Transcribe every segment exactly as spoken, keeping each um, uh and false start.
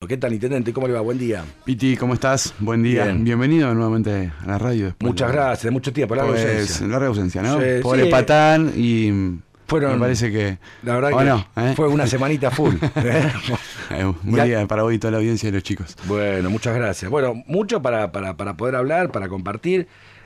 ¿Qué tal, intendente? ¿Cómo le va? Buen día. Piti, ¿cómo estás? Buen día. Bien. Bienvenido nuevamente a la radio. Muchas de... gracias, de mucho tiempo, larga pues, ausencia. Larga ausencia, ¿no? Sí, Pobre sí. Patán y Fueron, me parece que... La verdad ¿O que no? ¿Eh? fue una semanita full. Eh, Buen Ya- día para hoy y toda la audiencia de los chicos. Bueno, muchas gracias. Bueno, mucho para, para, para poder hablar, para compartir.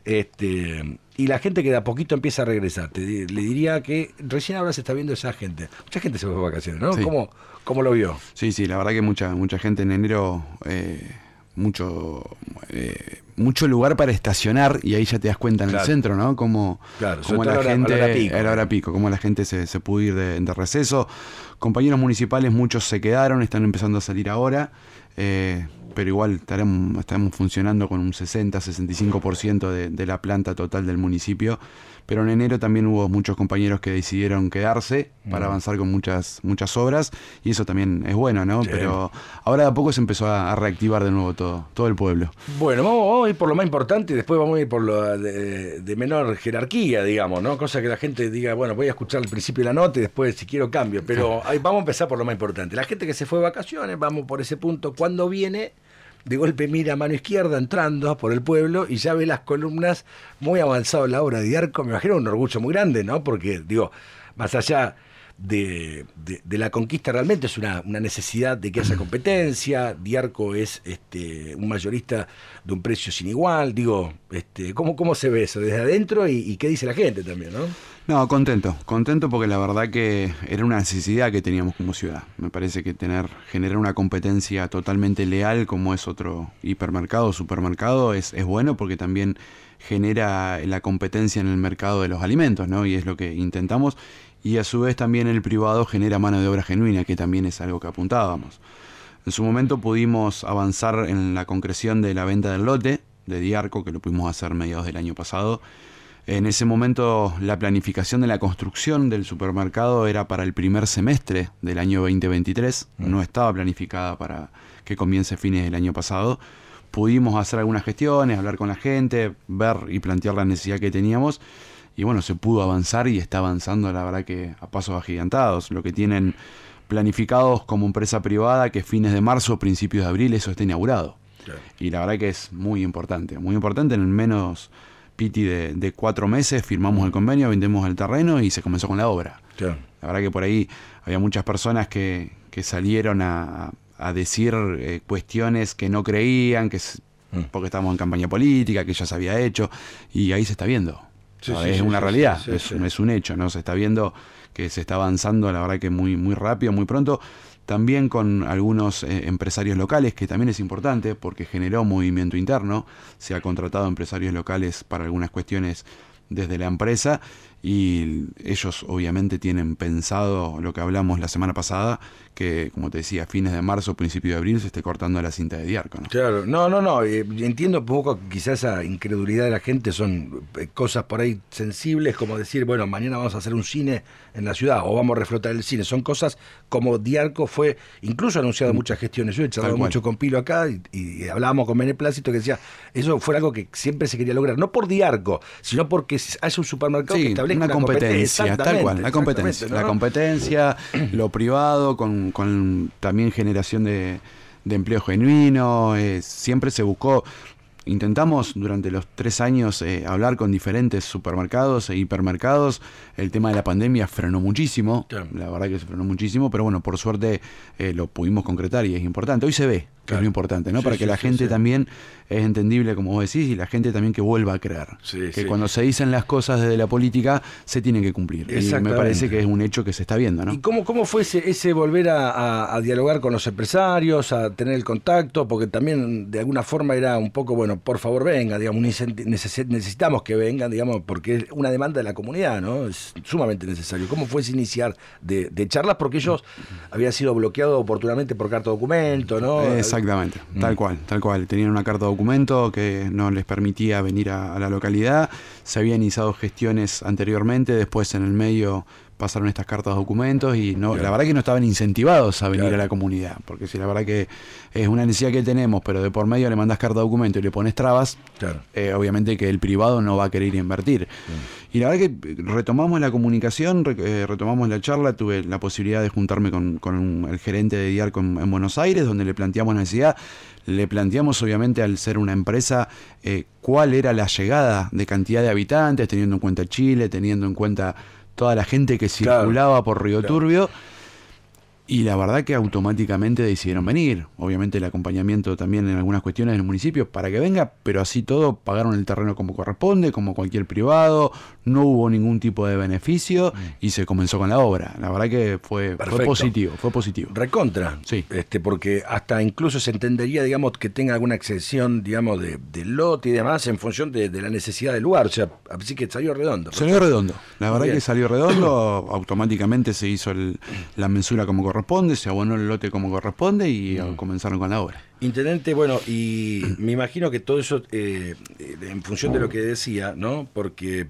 Este, y la gente que de a poquito empieza a regresar. Te, di- le diría que recién ahora se está viendo esa gente. Mucha gente se fue de vacaciones, ¿no? Sí. ¿Cómo, ¿Cómo lo vio? Sí, sí, la verdad que mucha mucha gente en enero, eh, mucho eh, mucho lugar para estacionar y ahí ya te das cuenta en Claro. el centro, ¿no? Como, Claro, como sobre la todo a la- gente, a la hora pico. a la hora pico, como la gente se, se pudo ir de, de receso. Compañeros municipales, muchos se quedaron, están empezando a salir ahora, eh, pero igual estaremos, estamos funcionando con un sesenta a sesenta y cinco por ciento de, de la planta total del municipio. Pero en enero también hubo muchos compañeros que decidieron quedarse para Mm. avanzar con muchas muchas obras y eso también es bueno, ¿no? Sí. Pero ahora de a poco se empezó a, a reactivar de nuevo todo, todo el pueblo. Bueno, vamos, vamos a ir por lo más importante y después vamos a ir por lo de, de menor jerarquía, digamos, ¿no? Cosa que la gente diga, bueno, voy a escuchar al principio la nota y después si quiero cambio. Pero ahí vamos a empezar por lo más importante. La gente que se fue de vacaciones, vamos por ese punto. Cuando viene, de golpe mira a mano izquierda entrando por el pueblo y ya ve las columnas muy avanzado en la obra de Diarco. Me imagino un orgullo muy grande, ¿no? Porque, digo, más allá de, de, de la conquista realmente es una, una necesidad de que haya competencia. Diarco es este, un mayorista de un precio sin igual. Digo, este, ¿cómo, cómo se ve eso desde adentro y, y qué dice la gente también, ¿no? No, contento, contento porque la verdad que era una necesidad que teníamos como ciudad. Me parece que tener, generar una competencia totalmente leal como es otro hipermercado o supermercado es, es bueno porque también genera la competencia en el mercado de los alimentos, ¿no? Y es lo que intentamos. Y a su vez también el privado genera mano de obra genuina, que también es algo que apuntábamos. En su momento pudimos avanzar en la concreción de la venta del lote de Diarco, que lo pudimos hacer mediados del año pasado. En ese momento la planificación de la construcción del supermercado era para el primer semestre del año veinte veintitrés, Mm. no estaba planificada para que comience fines del año pasado. Pudimos hacer algunas gestiones, hablar con la gente, ver y plantear la necesidad que teníamos y bueno, se pudo avanzar y está avanzando la verdad que a pasos agigantados. Lo que tienen planificados como empresa privada que fines de marzo o principios de abril eso está inaugurado. Claro. Y la verdad que es muy importante, muy importante en el menos... Piti, de, de cuatro meses, firmamos el convenio, vendemos el terreno y se comenzó con la obra. Claro. La verdad que por ahí había muchas personas que, que salieron a, a decir eh, cuestiones que no creían, que es, Mm. porque estábamos en campaña política, que ya se había hecho, y ahí se está viendo. Sí, Ah, sí, es sí, una sí, realidad, sí, sí, es, sí. es un hecho, ¿no? Se está viendo que se está avanzando, la verdad que muy, muy rápido, muy pronto. También con algunos eh, empresarios locales, que también es importante porque generó movimiento interno. Se ha contratado empresarios locales para algunas cuestiones desde la empresa y ellos obviamente tienen pensado lo que hablamos la semana pasada, que como te decía, fines de marzo, principio de abril se esté cortando la cinta de Diarco, ¿no? Claro, no, no, no, eh, entiendo un poco quizás esa incredulidad de la gente, son eh, cosas por ahí sensibles como decir, bueno, mañana vamos a hacer un cine en la ciudad o vamos a reflotar el cine, son cosas como Diarco fue, incluso anunciado en muchas gestiones, yo he charlado Tal cual. mucho con Pilo acá y, y hablábamos con Beneplácito que decía, eso fue algo que siempre se quería lograr, no por Diarco, sino porque hace un supermercado que Sí, establezca una competencia, tal exactamente, cual, la competencia, exactamente, la ¿no? competencia, lo privado con, con también generación de, de empleo genuino, eh, siempre se buscó, intentamos durante los tres años eh, hablar con diferentes supermercados e hipermercados, el tema de la pandemia frenó muchísimo, Claro. la verdad que se frenó muchísimo, pero bueno, por suerte eh, lo pudimos concretar y es importante, hoy se ve. Que Claro. es lo importante, ¿no? Sí, Para sí, que la sí, gente sí. también es entendible, como vos decís, y la gente también que vuelva a creer. Sí, que sí. cuando se dicen las cosas desde la política, se tienen que cumplir. Y me Exactamente. parece que es un hecho que se está viendo, ¿no? ¿Y cómo, cómo fue ese, ese volver a, a- a dialogar con los empresarios, a tener el contacto? Porque también de alguna forma era un poco, bueno, por favor venga, digamos, un incenti- neces- necesitamos que vengan, digamos, porque es una demanda de la comunidad, ¿no? Es sumamente necesario. ¿Cómo fue ese iniciar de, de charlas? Porque ellos habían sido bloqueados oportunamente por carta documento, ¿no? Exactamente, tal cual, tal cual. Tenían una carta documento que no les permitía venir a, a la localidad. Se habían iniciado gestiones anteriormente, después en el medio pasaron estas cartas de documentos y no, claro. la verdad que no estaban incentivados a venir claro. a la comunidad, porque si la verdad que es una necesidad que tenemos, pero de por medio le mandas carta de documento y le pones trabas, claro. eh, obviamente que el privado no va a querer invertir. Sí. Y la verdad que retomamos la comunicación, re, eh, retomamos la charla, tuve la posibilidad de juntarme con, con el gerente de Diarco en, en Buenos Aires, donde le planteamos la necesidad, le planteamos obviamente al ser una empresa eh, cuál era la llegada de cantidad de habitantes, teniendo en cuenta Chile, teniendo en cuenta toda la gente que circulaba claro, por Río claro. Turbio, y la verdad que automáticamente decidieron venir. Obviamente el acompañamiento también en algunas cuestiones del municipio para que venga, pero así todo pagaron el terreno como corresponde, como cualquier privado, no hubo ningún tipo de beneficio mm. y se comenzó con la obra. La verdad que fue, fue positivo, fue positivo. Recontra, sí. este, porque hasta incluso se entendería, digamos, que tenga alguna excepción, digamos, de, de lote y demás en función de, de la necesidad del lugar. O sea, así que salió redondo. Salió redondo. La verdad que salió redondo, automáticamente se hizo el, la mensura como corresponde. corresponde, se abonó el lote como corresponde y mm. comenzaron con la obra. Intendente, bueno, y me imagino que todo eso eh, en función de lo que decía, ¿no? Porque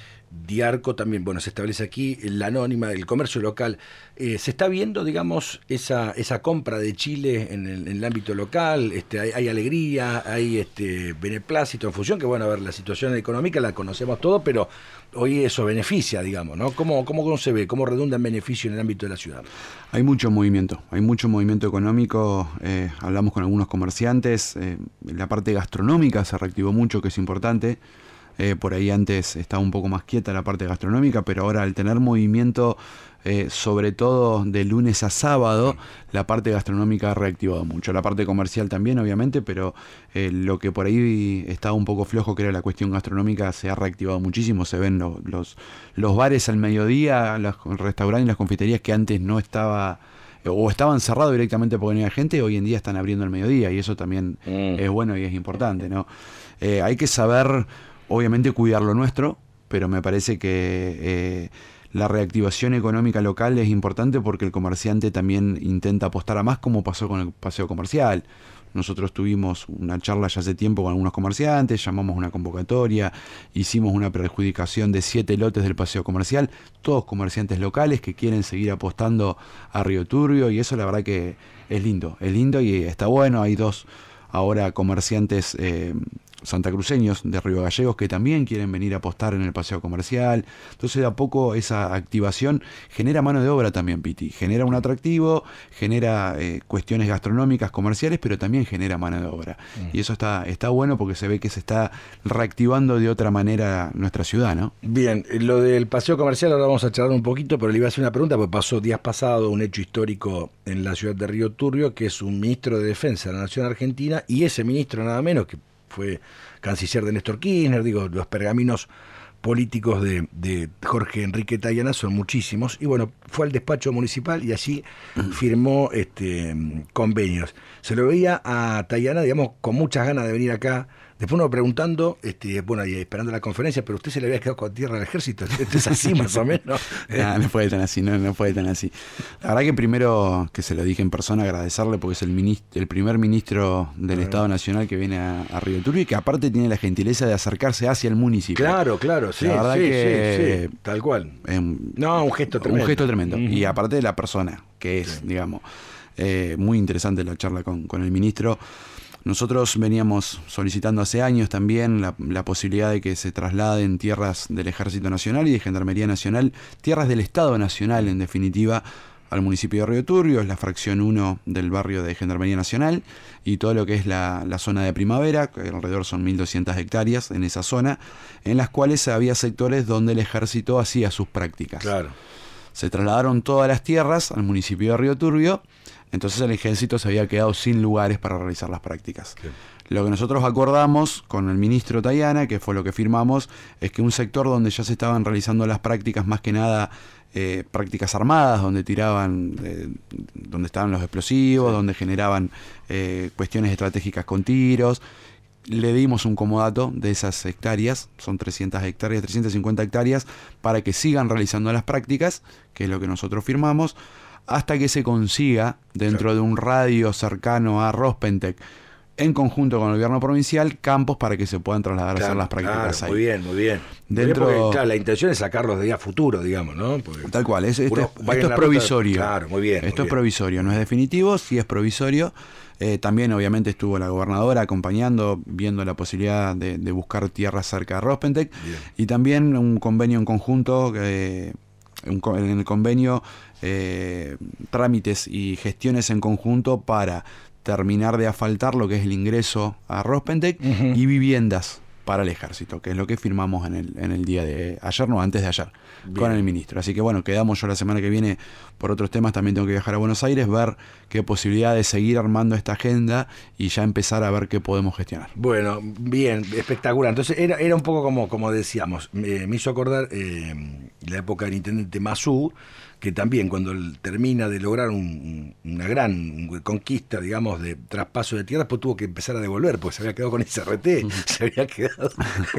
Diarco también, bueno, se establece aquí, la anónima, el comercio local. Eh, ¿Se está viendo, digamos, esa esa compra de Chile en el, en el ámbito local? Este, hay, hay alegría, hay este beneplácito en función, que bueno, a ver, la situación económica la conocemos todo, pero hoy eso beneficia, digamos, ¿no? ¿Cómo, cómo, cómo se ve? ¿Cómo redunda en beneficio en el ámbito de la ciudad? Hay mucho movimiento, hay mucho movimiento económico, eh, hablamos con algunos comerciantes, eh, la parte gastronómica se reactivó mucho, que es importante. Eh, por ahí antes estaba un poco más quieta la parte gastronómica, pero ahora al tener movimiento, eh, sobre todo de lunes a sábado, la parte gastronómica ha reactivado mucho. La parte comercial también, obviamente, pero eh, lo que por ahí estaba un poco flojo, que era la cuestión gastronómica, se ha reactivado muchísimo. Se ven lo, los, los bares al mediodía, los restaurantes y las confiterías que antes no estaba... o estaban cerrados directamente porque no había gente, hoy en día están abriendo al mediodía y eso también mm. es bueno y es importante, ¿no? Eh, hay que saber... obviamente cuidar lo nuestro, pero me parece que eh, la reactivación económica local es importante porque el comerciante también intenta apostar a más, como pasó con el paseo comercial. Nosotros tuvimos una charla ya hace tiempo con algunos comerciantes, llamamos una convocatoria, hicimos una perjudicación de siete lotes del paseo comercial, todos comerciantes locales que quieren seguir apostando a Río Turbio, y eso la verdad que es lindo, es lindo y está bueno. Hay dos ahora comerciantes eh, santacruceños de Río Gallegos que también quieren venir a apostar en el paseo comercial. Entonces de a poco esa activación genera mano de obra también, Piti, genera un atractivo, genera eh, cuestiones gastronómicas, comerciales, pero también genera mano de obra. Mm. Y eso está, está bueno porque se ve que se está reactivando de otra manera nuestra ciudad, ¿no? Bien, lo del paseo comercial ahora vamos a charlar un poquito, pero le iba a hacer una pregunta porque pasó días pasados un hecho histórico en la ciudad de Río Turbio, que es un ministro de Defensa de la Nación Argentina, y ese ministro nada menos que fue canciller de Néstor Kirchner. Digo, los pergaminos políticos de, de Jorge Enrique Tayana son muchísimos, y bueno, fue al despacho municipal y allí firmó este convenios. Se lo veía a Tayana, digamos, con muchas ganas de venir acá. Después uno preguntando, este, bueno, y esperando la conferencia, pero usted se le había quedado con tierra al ejército. Esto es así más o menos. No, no puede tan así, no, no puede tan así. La verdad que primero, que se lo dije en persona, agradecerle porque es el, ministro, el primer ministro del uh-huh. Estado Nacional que viene a, a Río Turbio y que aparte tiene la gentileza de acercarse hacia el municipio. Claro, claro, sí, la verdad sí, que, sí, sí, tal cual. Eh, no, un gesto tremendo. Un gesto tremendo. Uh-huh. Y aparte de la persona, que es, sí. digamos, eh, muy interesante la charla con, con el ministro. Nosotros veníamos solicitando hace años también la, la posibilidad de que se trasladen tierras del Ejército Nacional y de Gendarmería Nacional, tierras del Estado Nacional en definitiva, al municipio de Río Turbio, es la fracción uno del barrio de Gendarmería Nacional, y todo lo que es la, la zona de Primavera, que alrededor son mil doscientas hectáreas en esa zona, en las cuales había sectores donde el ejército hacía sus prácticas. Claro. Se trasladaron todas las tierras al municipio de Río Turbio. Entonces el ejército se había quedado sin lugares para realizar las prácticas. Sí. Lo que nosotros acordamos con el ministro Tayana, que fue lo que firmamos, es que un sector donde ya se estaban realizando las prácticas, más que nada eh, prácticas armadas, donde tiraban, eh, donde estaban los explosivos, sí. donde generaban eh, cuestiones estratégicas con tiros, le dimos un comodato de esas hectáreas, son trescientas hectáreas, trescientas cincuenta hectáreas, para que sigan realizando las prácticas, que es lo que nosotros firmamos, hasta que se consiga dentro de un radio cercano a Rospentec en conjunto con el gobierno provincial, campos para que se puedan trasladar claro, a hacer las prácticas claro, ahí. Muy bien, muy bien. Dentro, muy bien porque, claro, la intención es sacarlos de día a futuro, digamos, ¿no? Porque tal cual, es, esto, esto es provisorio. Ruta, claro, muy bien. Esto muy es bien. provisorio, no es definitivo, sí es provisorio. Eh, también obviamente estuvo la gobernadora acompañando, viendo la posibilidad de, de buscar tierras cerca de Rospentec. Bien. Y también un convenio en conjunto, eh, un, en el convenio eh, trámites y gestiones en conjunto para terminar de asfaltar lo que es el ingreso a Rospentec uh-huh. y viviendas para el ejército, que es lo que firmamos en el, en el día de ayer, no, antes de ayer, bien. Con el ministro. Así que bueno, quedamos yo la semana que viene por otros temas, también tengo que viajar a Buenos Aires, ver qué posibilidad de seguir armando esta agenda y ya empezar a ver qué podemos gestionar. Bueno, bien, espectacular. Entonces era, era un poco como, como decíamos, me, me hizo acordar eh, la época del intendente Mazú, que también cuando él termina de lograr un, una gran conquista, digamos, de traspaso de tierras, pues tuvo que empezar a devolver, porque se había quedado con ese R T, uh-huh. se había quedado...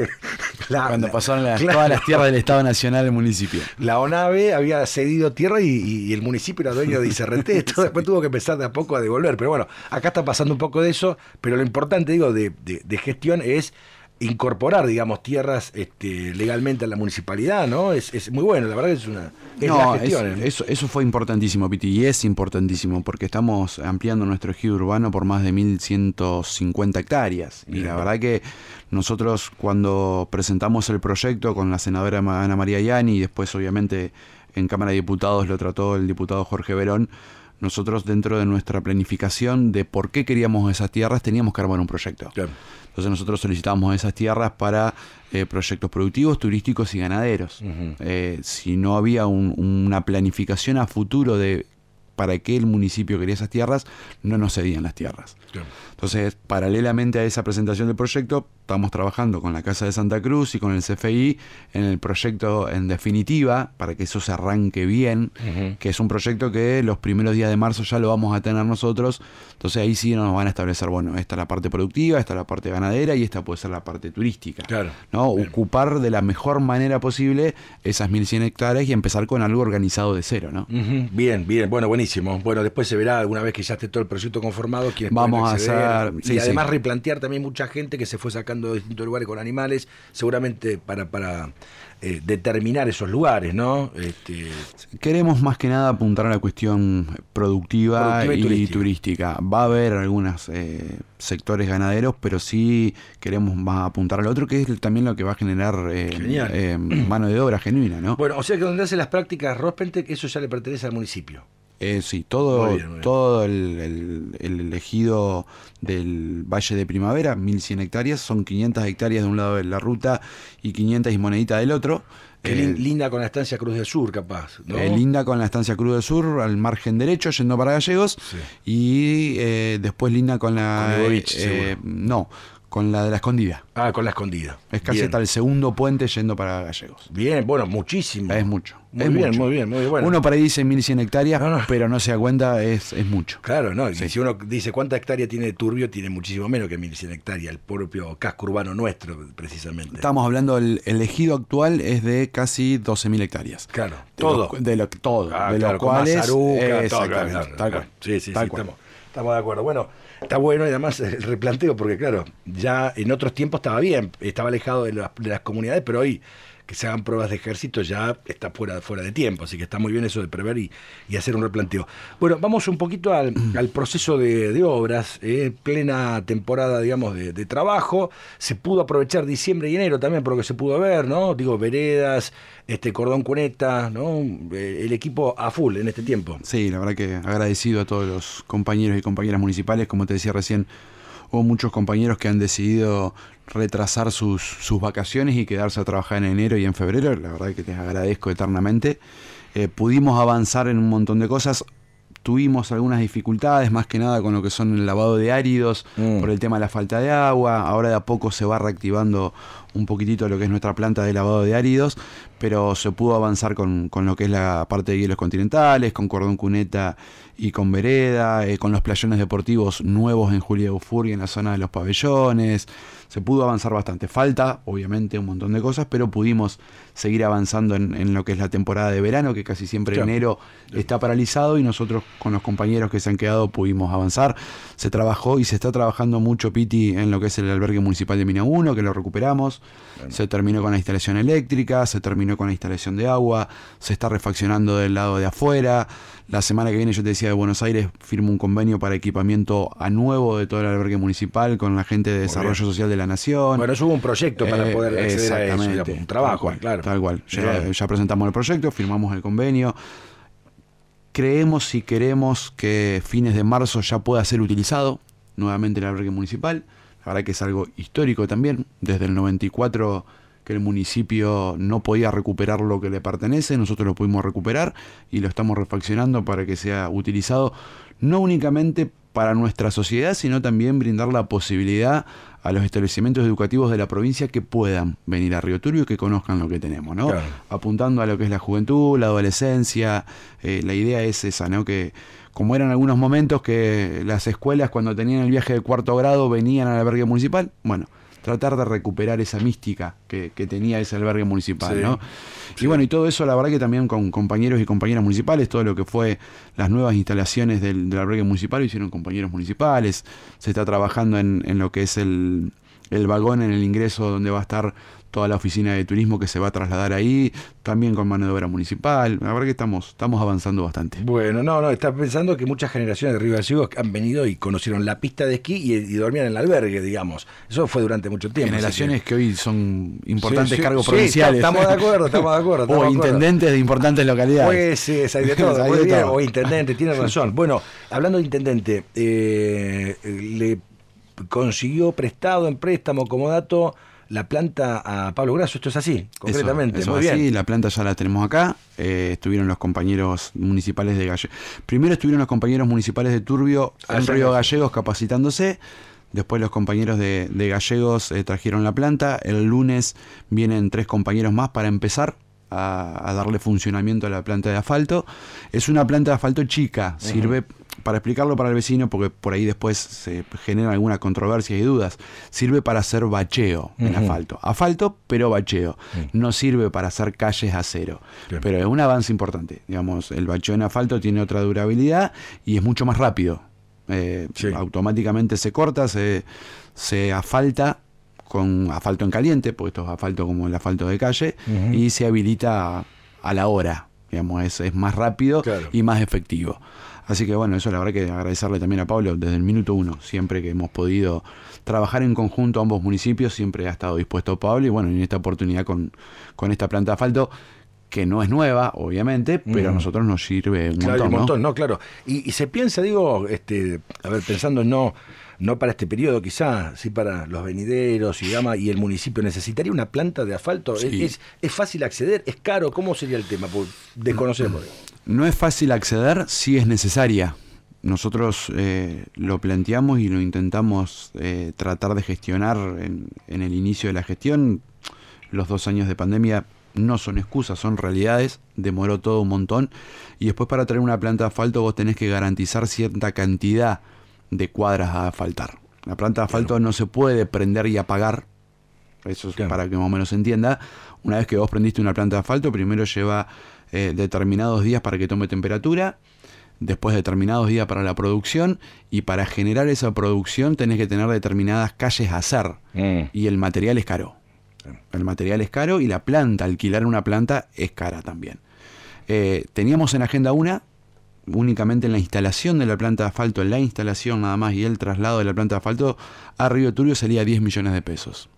la, cuando pasaron las, claro. todas las tierras del Estado Nacional del municipio. La ONAVE había cedido tierra y, y, y el municipio era dueño de ese R T, sí. Después tuvo que empezar de a poco a devolver, pero bueno, acá está pasando un poco de eso, pero lo importante, digo, de, de, de gestión es incorporar, digamos, tierras este, legalmente a la municipalidad, ¿no? Es, es muy bueno, la verdad que es una... Es no, la gestión, es, ¿no? eso, eso fue importantísimo, Piti, y es importantísimo, porque estamos ampliando nuestro ejido urbano por más de mil ciento cincuenta hectáreas, bien. Y la verdad que nosotros cuando presentamos el proyecto con la senadora Ana María Yani, y después obviamente en Cámara de Diputados lo trató el diputado Jorge Verón, nosotros dentro de nuestra planificación de por qué queríamos esas tierras teníamos que armar un proyecto. Claro. Entonces nosotros solicitamos esas tierras para eh, proyectos productivos, turísticos y ganaderos. Uh-huh. Eh, si no había un, una planificación a futuro de para qué el municipio quería esas tierras, no nos cedían las tierras. Claro. Entonces, paralelamente a esa presentación del proyecto, estamos trabajando con la Casa de Santa Cruz y con el C F I en el proyecto en definitiva, para que eso se arranque bien, uh-huh. que es un proyecto que los primeros días de marzo ya lo vamos a tener nosotros. Entonces ahí sí nos van a establecer, bueno, esta es la parte productiva, esta es la parte ganadera y esta puede ser la parte turística. Claro. ¿No? Ocupar de la mejor manera posible esas mil cien hectáreas y empezar con algo organizado de cero, ¿no? Uh-huh. Bien, bien, bueno, buenísimo. Bueno, después se verá alguna vez que ya esté todo el proyecto conformado quienes vamos pueden acceder, a hacer, y sí, además sí. replantear también mucha gente que se fue sacando de distintos lugares con animales, seguramente para, para eh, determinar esos lugares, ¿no? Este... Queremos más que nada apuntar a la cuestión productiva, productiva y, y turística. turística. Va a haber algunos eh, sectores ganaderos, pero sí queremos más apuntar al otro, que es también lo que va a generar eh, eh, mano de obra genuina, ¿no? Bueno, o sea que donde hace las prácticas Rospentec, eso ya le pertenece al municipio. Eh, sí, todo, muy bien, muy bien. todo el, el, el ejido del Valle de Primavera, mil cien hectáreas, son quinientas hectáreas de un lado de la ruta y quinientas y monedita del otro. Qué eh, linda con la estancia Cruz del Sur, capaz, ¿no? Eh, linda con la estancia Cruz del Sur, al margen derecho, yendo para Gallegos, sí. y eh, después linda con la... Con Bovich, eh, no, con la de la Escondida. Ah, con la Escondida. Es casi hasta el segundo puente yendo para Gallegos. Bien, bueno, muchísimo. Es mucho. Muy es bien, mucho. muy bien, muy bueno. Uno para ahí dice mil cien hectáreas, no, no. pero no se da cuenta, es, es mucho. Claro, no. Sí. Y si uno dice cuánta hectárea tiene de Turbio, tiene muchísimo menos que mil cien hectáreas, el propio casco urbano nuestro, precisamente. Estamos hablando, el, el ejido actual es de casi doce mil hectáreas. Claro, de todo. Lo, de lo, todo. Ah, de claro, los cuales. Mazaruca, eh, todo, claro, claro, tal cual. Sí, sí, tal sí, cual. Estamos, estamos de acuerdo. Bueno, está bueno y además el replanteo, porque claro, ya en otros tiempos estaba bien, estaba alejado de las, de las comunidades, pero hoy que se hagan pruebas de ejército ya está fuera, fuera de tiempo, así que está muy bien eso de prever y, y hacer un replanteo. Bueno, vamos un poquito al, al proceso de, de obras, eh, plena temporada, digamos, de, de trabajo. Se pudo aprovechar diciembre y enero también por lo que se pudo ver, ¿no? Digo, veredas, este cordón cuneta, ¿no? Eh, el equipo a full en este tiempo. Sí, la verdad que agradecido a todos los compañeros y compañeras municipales, como te decía recién, hubo muchos compañeros que han decidido retrasar sus, sus vacaciones y quedarse a trabajar en enero y en febrero. La verdad que les agradezco eternamente. Eh, pudimos avanzar en un montón de cosas. Tuvimos algunas dificultades, más que nada con lo que son el lavado de áridos, mm. por el tema de la falta de agua. Ahora de a poco se va reactivando un poquitito lo que es nuestra planta de lavado de áridos, pero se pudo avanzar con, con lo que es la parte de hielos continentales, con cordón cuneta y con vereda, eh, con los playones deportivos nuevos en Julia Dufour y en la zona de los pabellones. Se pudo avanzar bastante. Falta, obviamente, un montón de cosas, pero pudimos seguir avanzando en, en lo que es la temporada de verano, que casi siempre claro. enero está paralizado, y nosotros con los compañeros que se han quedado pudimos avanzar. Se trabajó y se está trabajando mucho, Piti, en lo que es el albergue municipal de Mina uno, que lo recuperamos. Bueno. Se terminó con la instalación eléctrica, se terminó con la instalación de agua, se está refaccionando del lado de afuera. La semana que viene, yo te decía, de Buenos Aires, firmo un convenio para equipamiento a nuevo de todo el albergue municipal con la gente de Desarrollo Social de la Nación. Bueno, eso hubo un proyecto para eh, poder acceder a eso, digamos, un trabajo, tal cual, claro. Tal cual. Ya, ya presentamos el proyecto, firmamos el convenio. Creemos y queremos que fines de marzo ya pueda ser utilizado nuevamente el albergue municipal. La verdad que es algo histórico también. Desde el noventa y cuatro que el municipio no podía recuperar lo que le pertenece, nosotros lo pudimos recuperar y lo estamos refaccionando para que sea utilizado no únicamente para nuestra sociedad, sino también brindar la posibilidad a los establecimientos educativos de la provincia que puedan venir a Río Turbio y que conozcan lo que tenemos, ¿no? Claro. Apuntando a lo que es la juventud, la adolescencia. Eh, la idea es esa, ¿no? Que como eran algunos momentos que las escuelas cuando tenían el viaje de cuarto grado venían al albergue municipal, bueno, tratar de recuperar esa mística que, que tenía ese albergue municipal, sí, ¿no? Sí. Y bueno, y todo eso, la verdad que también con compañeros y compañeras municipales, todo lo que fue las nuevas instalaciones del, del albergue municipal, lo hicieron compañeros municipales. Se está trabajando en, en lo que es el, el vagón en el ingreso donde va a estar toda la oficina de turismo que se va a trasladar ahí, también con mano de obra municipal. La verdad que estamos, estamos avanzando bastante. Bueno, no, no, está pensando que muchas generaciones de Río Gallegos han venido y conocieron la pista de esquí y, y dormían en el albergue, digamos. Eso fue durante mucho tiempo. Generaciones que... que hoy son importantes, sí, sí, cargos sí, provinciales. Estamos de acuerdo, estamos de acuerdo. Estamos o de acuerdo. Intendentes de importantes localidades. Pues sí, hay de todo. hay de bien, todo. O intendente, tiene razón. Bueno, hablando de intendente, eh, le consiguió prestado en préstamo como dato la planta a Pablo Grasso. Esto es así, concretamente. Eso, eso muy así, bien. La planta ya la tenemos acá. Eh, estuvieron los compañeros municipales de Gallegos. Primero estuvieron los compañeros municipales de Turbio en Río Gallegos capacitándose. Después los compañeros de, de Gallegos eh, trajeron la planta. El lunes vienen tres compañeros más para empezar a, a darle funcionamiento a la planta de asfalto. Es una planta de asfalto chica. Uh-huh. Sirve, para explicarlo para el vecino, porque por ahí después se generan algunas controversias y dudas, sirve para hacer bacheo en uh-huh. asfalto. Asfalto, pero bacheo. Uh-huh. No sirve para hacer calles a cero. Bien. Pero es un avance importante. Digamos, el bacheo en asfalto tiene otra durabilidad y es mucho más rápido. Eh, sí. Automáticamente se corta, se, se asfalta con asfalto en caliente, porque esto es asfalto como el asfalto de calle, uh-huh. y se habilita a, a la hora. Digamos, es, es más rápido, claro, y más efectivo. Así que bueno, eso la verdad que agradecerle también a Pablo desde el minuto uno. Siempre que hemos podido trabajar en conjunto ambos municipios, siempre ha estado dispuesto Pablo. Y bueno, en esta oportunidad con, con esta planta de asfalto, que no es nueva, obviamente, pero mm. a nosotros nos sirve un claro, montón, un montón, ¿no? ¿no? Claro. Y, y se piensa, digo, este, a ver, pensando no, no para este periodo quizá, sí para los venideros y demás, y el municipio necesitaría una planta de asfalto. Sí. ¿Es, es fácil acceder? ¿Es caro? ¿Cómo sería el tema? Pues desconocemos. No es fácil acceder, sí es necesaria. Nosotros eh, lo planteamos y lo intentamos eh, tratar de gestionar en, en el inicio de la gestión. Los dos años de pandemia no son excusas, son realidades. Demoró todo un montón. Y después, para traer una planta de asfalto, vos tenés que garantizar cierta cantidad de cuadras a asfaltar. La planta de asfalto, claro, no se puede prender y apagar. Eso es, claro, para que más o menos se entienda. Una vez que vos prendiste una planta de asfalto, primero lleva eh, determinados días para que tome temperatura. Después determinados días para la producción, y para generar esa producción tenés que tener determinadas calles a hacer, mm. y el material es caro. El material es caro y la planta, alquilar una planta es cara también. Eh, teníamos en agenda una, únicamente en la instalación de la planta de asfalto, en la instalación nada más y el traslado de la planta de asfalto a Río Turbio salía diez millones de pesos.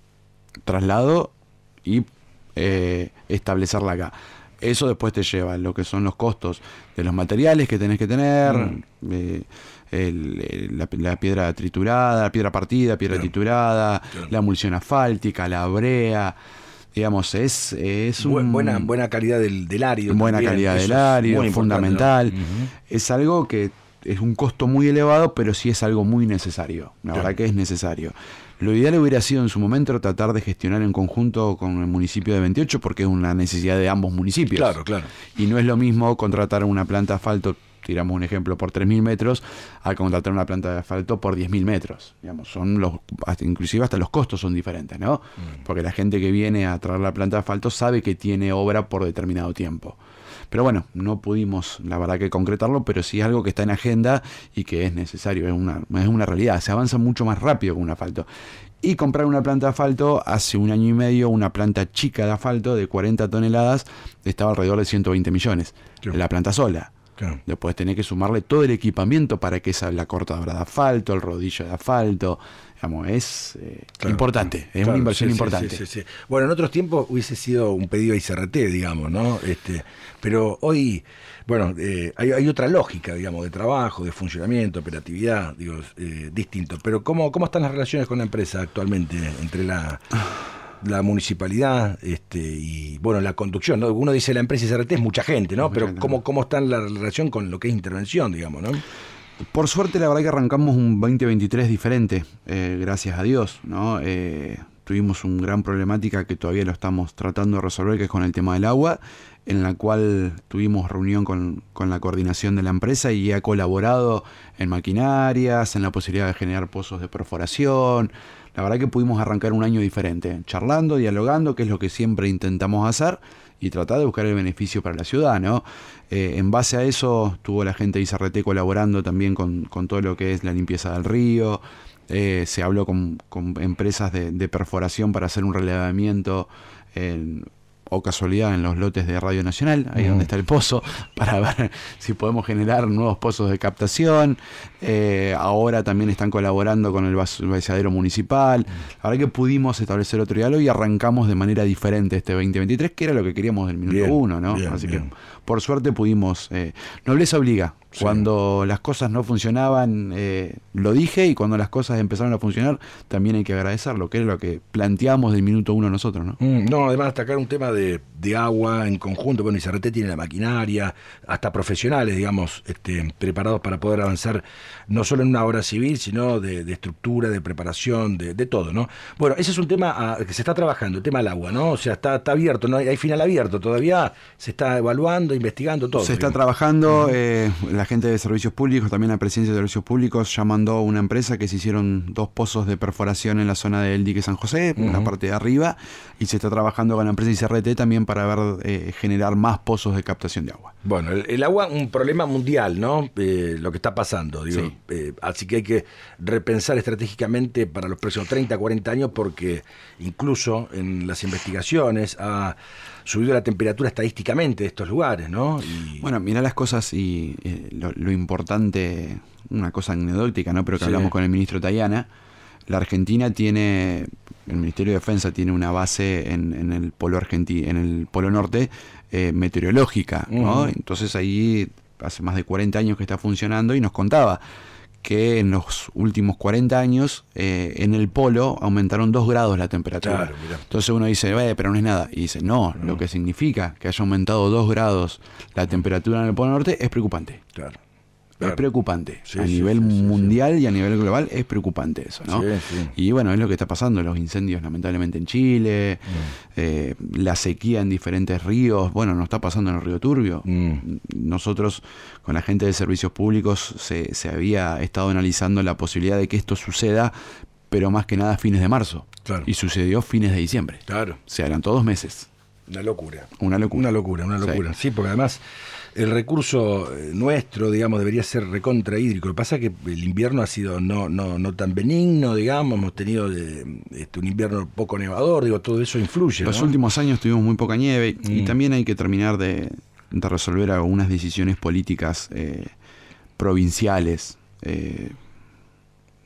Traslado y eh, establecerla acá. Eso después te lleva lo que son los costos de los materiales que tenés que tener, mm. eh, el, el, la, la piedra triturada, la piedra partida, piedra claro. triturada, claro. la emulsión asfáltica, la brea. Digamos, es, es un... Buena, buena calidad del, del árido. Buena también. calidad Eso del árido, fundamental. Uh-huh. Es algo que es un costo muy elevado, pero sí es algo muy necesario. La claro. verdad que es necesario. Lo ideal hubiera sido en su momento tratar de gestionar en conjunto con el municipio de veintiocho, porque es una necesidad de ambos municipios. Claro, claro. Y no es lo mismo contratar una planta de asfalto, tiramos un ejemplo, por tres mil metros, a contratar una planta de asfalto por diez mil metros. Digamos, son los, hasta, inclusive hasta los costos son diferentes, ¿no? Mm. Porque la gente que viene a traer la planta de asfalto sabe que tiene obra por determinado tiempo. Pero bueno, no pudimos, la verdad, que concretarlo, pero sí es algo que está en agenda y que es necesario, es una, es una realidad. Se avanza mucho más rápido con un asfalto. Y comprar una planta de asfalto, hace un año y medio, una planta chica de asfalto de cuarenta toneladas, estaba alrededor de ciento veinte millones. Claro. La planta sola. Claro. Después tenés que sumarle todo el equipamiento para que esa, la cortadora de asfalto, el rodillo de asfalto, digamos, es eh, claro. importante, es claro, una inversión sí, importante. Sí, sí, sí, sí. Bueno, en otros tiempos hubiese sido un pedido a I C R T, digamos, ¿no? Este, pero hoy, bueno, eh, hay, hay otra lógica, digamos, de trabajo, de funcionamiento, operatividad, digo, eh, distinto. Pero ¿cómo, cómo están las relaciones con la empresa actualmente entre la... la municipalidad este y bueno la conducción, ¿no? Uno dice la empresa I C R T es mucha gente, ¿no? Pero cómo cómo está la relación con lo que es intervención, digamos, ¿no? Por suerte, la verdad que arrancamos un veinte veintitrés diferente, eh, gracias a Dios, ¿no? Eh, tuvimos una gran problemática que todavía lo estamos tratando de resolver, que es con el tema del agua, en la cual tuvimos reunión con, con la coordinación de la empresa y ha colaborado en maquinarias, en la posibilidad de generar pozos de perforación. La verdad que pudimos arrancar un año diferente, charlando, dialogando, que es lo que siempre intentamos hacer, y tratar de buscar el beneficio para la ciudad, ¿no? Eh, en base a eso, tuvo la gente de I C R T colaborando también con, con todo lo que es la limpieza del río. Eh, se habló con, con empresas de, de perforación para hacer un relevamiento en... o casualidad en los lotes de Radio Nacional, ahí uh-huh. donde está el pozo, para ver si podemos generar nuevos pozos de captación. Eh, ahora también están colaborando con el vaciadero municipal. La verdad que pudimos establecer otro diálogo y arrancamos de manera diferente este veinte veintitrés, que era lo que queríamos del minuto bien, uno, ¿no? Bien, Así bien. que por suerte pudimos... Eh, nobleza obliga. Sí. Cuando las cosas no funcionaban, eh, lo dije, y cuando las cosas empezaron a funcionar, también hay que agradecerlo, que es lo que planteamos del minuto uno nosotros, ¿no? Mm, no, además destacar un tema de, de agua en conjunto. Bueno, I C R T tiene la maquinaria, hasta profesionales, digamos, este, preparados para poder avanzar no solo en una obra civil, sino de, de estructura, de preparación, de, de todo, ¿no? Bueno, ese es un tema a, que se está trabajando, el tema del agua, ¿no? O sea, está, está abierto, no hay, hay final abierto, todavía se está evaluando, investigando todo. Se digamos. está trabajando, uh-huh. eh, la gente de Servicios Públicos, también la Presidencia de Servicios Públicos, ya mandó a una empresa que se hicieron dos pozos de perforación en la zona del dique San José, uh-huh. en la parte de arriba, y se está trabajando con la empresa I C R T también para ver eh, generar más pozos de captación de agua. Bueno, el, el agua un problema mundial, ¿no? Eh, lo que está pasando, digo. Sí. Eh, así que hay que repensar estratégicamente para los próximos treinta, cuarenta años, porque incluso en las investigaciones ha subido la temperatura estadísticamente de estos lugares, ¿no? Y... Bueno, mirá las cosas y eh, lo, lo importante, una cosa anecdótica, ¿no? Pero que sí. hablamos con el ministro Tayana. La Argentina tiene, el Ministerio de Defensa tiene una base en, en el polo argentino, en el polo norte, eh, meteorológica, ¿no? Uh-huh. Entonces ahí hace más de cuarenta años que está funcionando, y nos contaba que en los últimos cuarenta años eh, en el polo aumentaron dos grados la temperatura. Claro, entonces uno dice, eh, pero no es nada. Y dice, no, no, lo que significa que haya aumentado dos grados la temperatura en el polo norte es preocupante. Claro. Claro. Es preocupante. Sí, a sí, nivel sí, sí, mundial sí. y a nivel global es preocupante eso, ¿no? Sí, sí. Y bueno, es lo que está pasando, los incendios lamentablemente en Chile, mm. eh, la sequía en diferentes ríos, bueno, nos está pasando en el río Turbio. Mm. Nosotros, con la gente de Servicios Públicos, se, se había estado analizando la posibilidad de que esto suceda, pero más que nada a fines de marzo. Claro. Y sucedió fines de diciembre. Claro. Se adelantó dos meses. Una locura. Una locura. Una locura, una locura. Sí, sí, porque además el recurso nuestro, digamos, debería ser recontra hídrico. Lo que pasa es que el invierno ha sido no no no tan benigno, digamos, hemos tenido eh, este, un invierno poco nevador, digo, todo eso influye. Los ¿no? últimos años tuvimos muy poca nieve mm. y también hay que terminar de, de resolver algunas decisiones políticas eh, provinciales. Eh,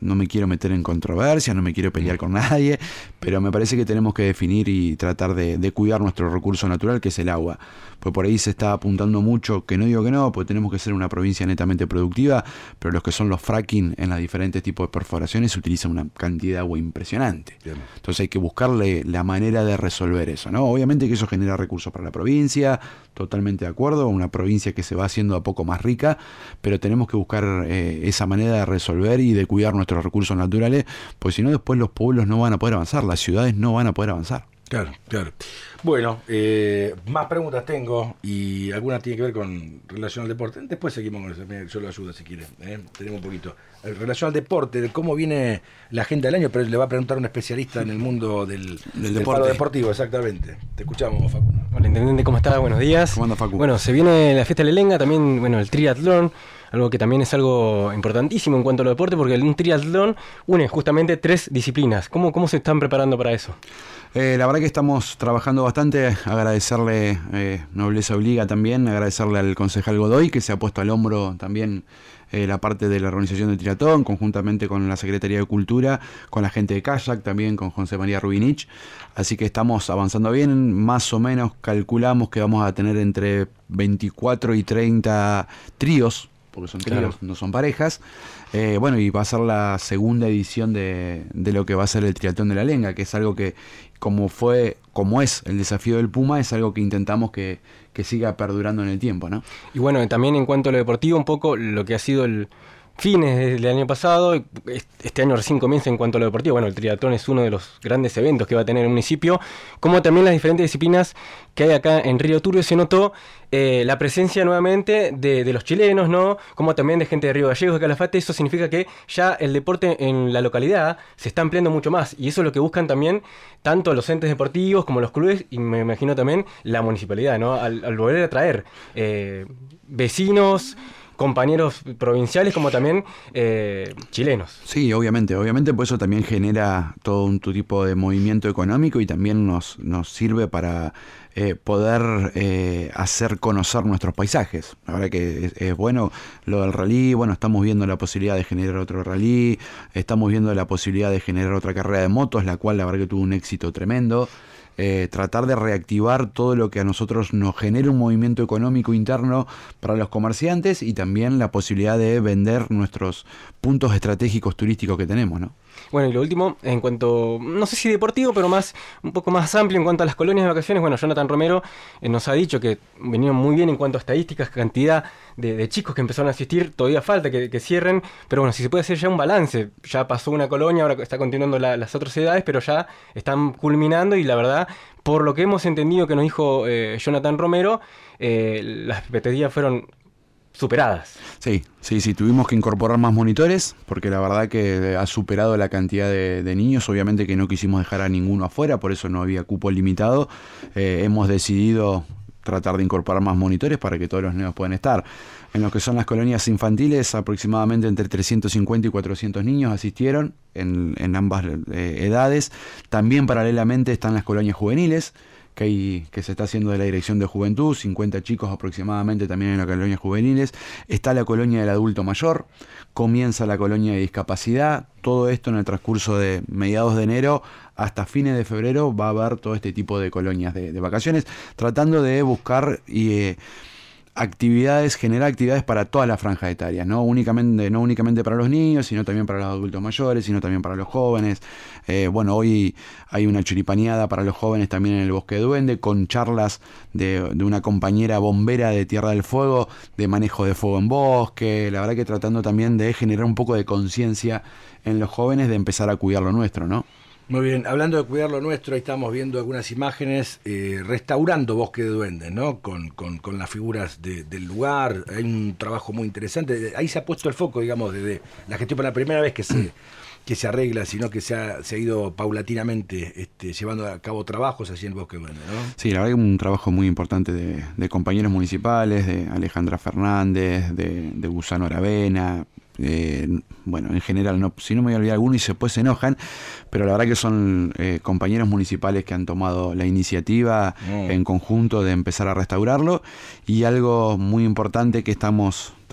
no me quiero meter en controversia, no me quiero pelear con nadie, pero me parece que tenemos que definir y tratar de, de cuidar nuestro recurso natural, que es el agua. Pues por ahí se está apuntando mucho, que no digo que no, porque tenemos que ser una provincia netamente productiva, pero los que son los fracking en los diferentes tipos de perforaciones se utiliza una cantidad de agua impresionante. Bien. Entonces hay que buscarle la manera de resolver eso, ¿no? Obviamente que eso genera recursos para la provincia, totalmente de acuerdo, una provincia que se va haciendo a poco más rica, pero tenemos que buscar eh, esa manera de resolver y de cuidar nuestros recursos naturales, pues si no después los pueblos no van a poder avanzar, las ciudades no van a poder avanzar. Claro, claro. Bueno, eh, más preguntas tengo y algunas tienen que ver con relación al deporte. Después seguimos con eso, yo lo ayudo si quieren. ¿eh? Tenemos un poquito. En relación al deporte, de cómo viene la agenda del año, pero le va a preguntar a un especialista en el mundo del, del, del deporte deportivo, exactamente. Te escuchamos, Facundo. Hola, intendente, ¿cómo está? Buenos días. ¿Cómo anda, Facu? Bueno, se viene la fiesta de la lenga, también, bueno, el triatlón. Algo que también es algo importantísimo en cuanto a lo deporte, porque un triatlón une justamente tres disciplinas. ¿Cómo, cómo se están preparando para eso? Eh, la verdad que estamos trabajando bastante, agradecerle, eh, Nobleza Obliga también, agradecerle al concejal Godoy, que se ha puesto al hombro también eh, la parte de la organización del triatlón, conjuntamente con la Secretaría de Cultura, con la gente de Kayak, también con José María Rubinich. Así que estamos avanzando bien, más o menos calculamos que vamos a tener entre veinticuatro y treinta tríos, porque son tríos, claro. No son parejas. Eh, bueno, y va a ser la segunda edición de, de lo que va a ser el triatlón de la Lenga, que es algo que, como fue, como es el desafío del Puma, es algo que intentamos que, que siga perdurando en el tiempo, ¿no? Y bueno, también en cuanto a lo deportivo, un poco lo que ha sido el fines del año pasado, este año recién comienza en cuanto a lo deportivo. Bueno, el triatlón es uno de los grandes eventos que va a tener el municipio, como también las diferentes disciplinas que hay acá en Río Turbio. Se notó eh, la presencia nuevamente de, de los chilenos, ¿no? Como también de gente de Río Gallegos, de Calafate. Eso significa que ya el deporte en la localidad se está ampliando mucho más, y eso es lo que buscan también tanto los entes deportivos como los clubes, y me imagino también la municipalidad, ¿no? Al, al volver a traer eh, vecinos, compañeros provinciales como también eh, chilenos. Sí, obviamente, obviamente por eso también genera todo un tipo de movimiento económico y también nos, nos sirve para eh, poder eh, hacer conocer nuestros paisajes. La verdad que es, es bueno lo del rally, bueno, estamos viendo la posibilidad de generar otro rally, estamos viendo la posibilidad de generar otra carrera de motos, la cual la verdad que tuvo un éxito tremendo. Eh, tratar de reactivar todo lo que a nosotros nos genera un movimiento económico interno para los comerciantes y también la posibilidad de vender nuestros puntos estratégicos turísticos que tenemos, ¿no? Bueno, y lo último, en cuanto, no sé si deportivo, pero más un poco más amplio en cuanto a las colonias de vacaciones. Bueno, Jonathan Romero eh, nos ha dicho que venían muy bien en cuanto a estadísticas, cantidad de, de chicos que empezaron a asistir. Todavía falta que, que cierren, pero bueno, si se puede hacer ya un balance. Ya pasó una colonia, ahora está continuando la, las otras edades, pero ya están culminando, y la verdad, por lo que hemos entendido que nos dijo eh, Jonathan Romero, eh, las expectativas fueron superadas. Sí, sí, sí, tuvimos que incorporar más monitores, porque la verdad que ha superado la cantidad de, de niños. Obviamente que no quisimos dejar a ninguno afuera, por eso no había cupo limitado. Eh, hemos decidido tratar de incorporar más monitores para que todos los niños puedan estar. En lo que son las colonias infantiles, aproximadamente entre trescientos cincuenta y cuatrocientos niños asistieron en, en ambas eh, edades. También paralelamente están las colonias juveniles, que, hay, que se está haciendo de la Dirección de Juventud, cincuenta chicos aproximadamente también en las colonias juveniles. Está la colonia del adulto mayor, comienza la colonia de discapacidad. Todo esto en el transcurso de mediados de enero hasta fines de febrero va a haber todo este tipo de colonias de, de vacaciones, tratando de buscar y eh, actividades, generar actividades para toda la franja etaria, no únicamente, no únicamente para los niños, sino también para los adultos mayores, sino también para los jóvenes. Eh, bueno, hoy hay una choripaneada para los jóvenes también en el Bosque de Duende, con charlas de, de una compañera bombera de Tierra del Fuego, de manejo de fuego en bosque. La verdad que tratando también de generar un poco de conciencia en los jóvenes de empezar a cuidar lo nuestro, ¿no? Muy bien, hablando de cuidar lo nuestro, ahí estamos viendo algunas imágenes, eh, restaurando Bosque de Duendes, ¿no? Con, con, con las figuras de, del lugar. Hay un trabajo muy interesante. Ahí se ha puesto el foco, digamos, desde la gestión, para la primera vez que se, que se arregla, sino que se ha, se ha ido paulatinamente este, llevando a cabo trabajos así en el Bosque de Duendes, ¿no? Sí, la verdad que un trabajo muy importante de, de compañeros municipales, de Alejandra Fernández, de, de Gusano Aravena. Eh, bueno, en general, no, si no me voy a olvidar alguno y después se enojan, pero la verdad que son eh, compañeros municipales que han tomado la iniciativa mm. en conjunto de empezar a restaurarlo. Y algo muy importante que estamos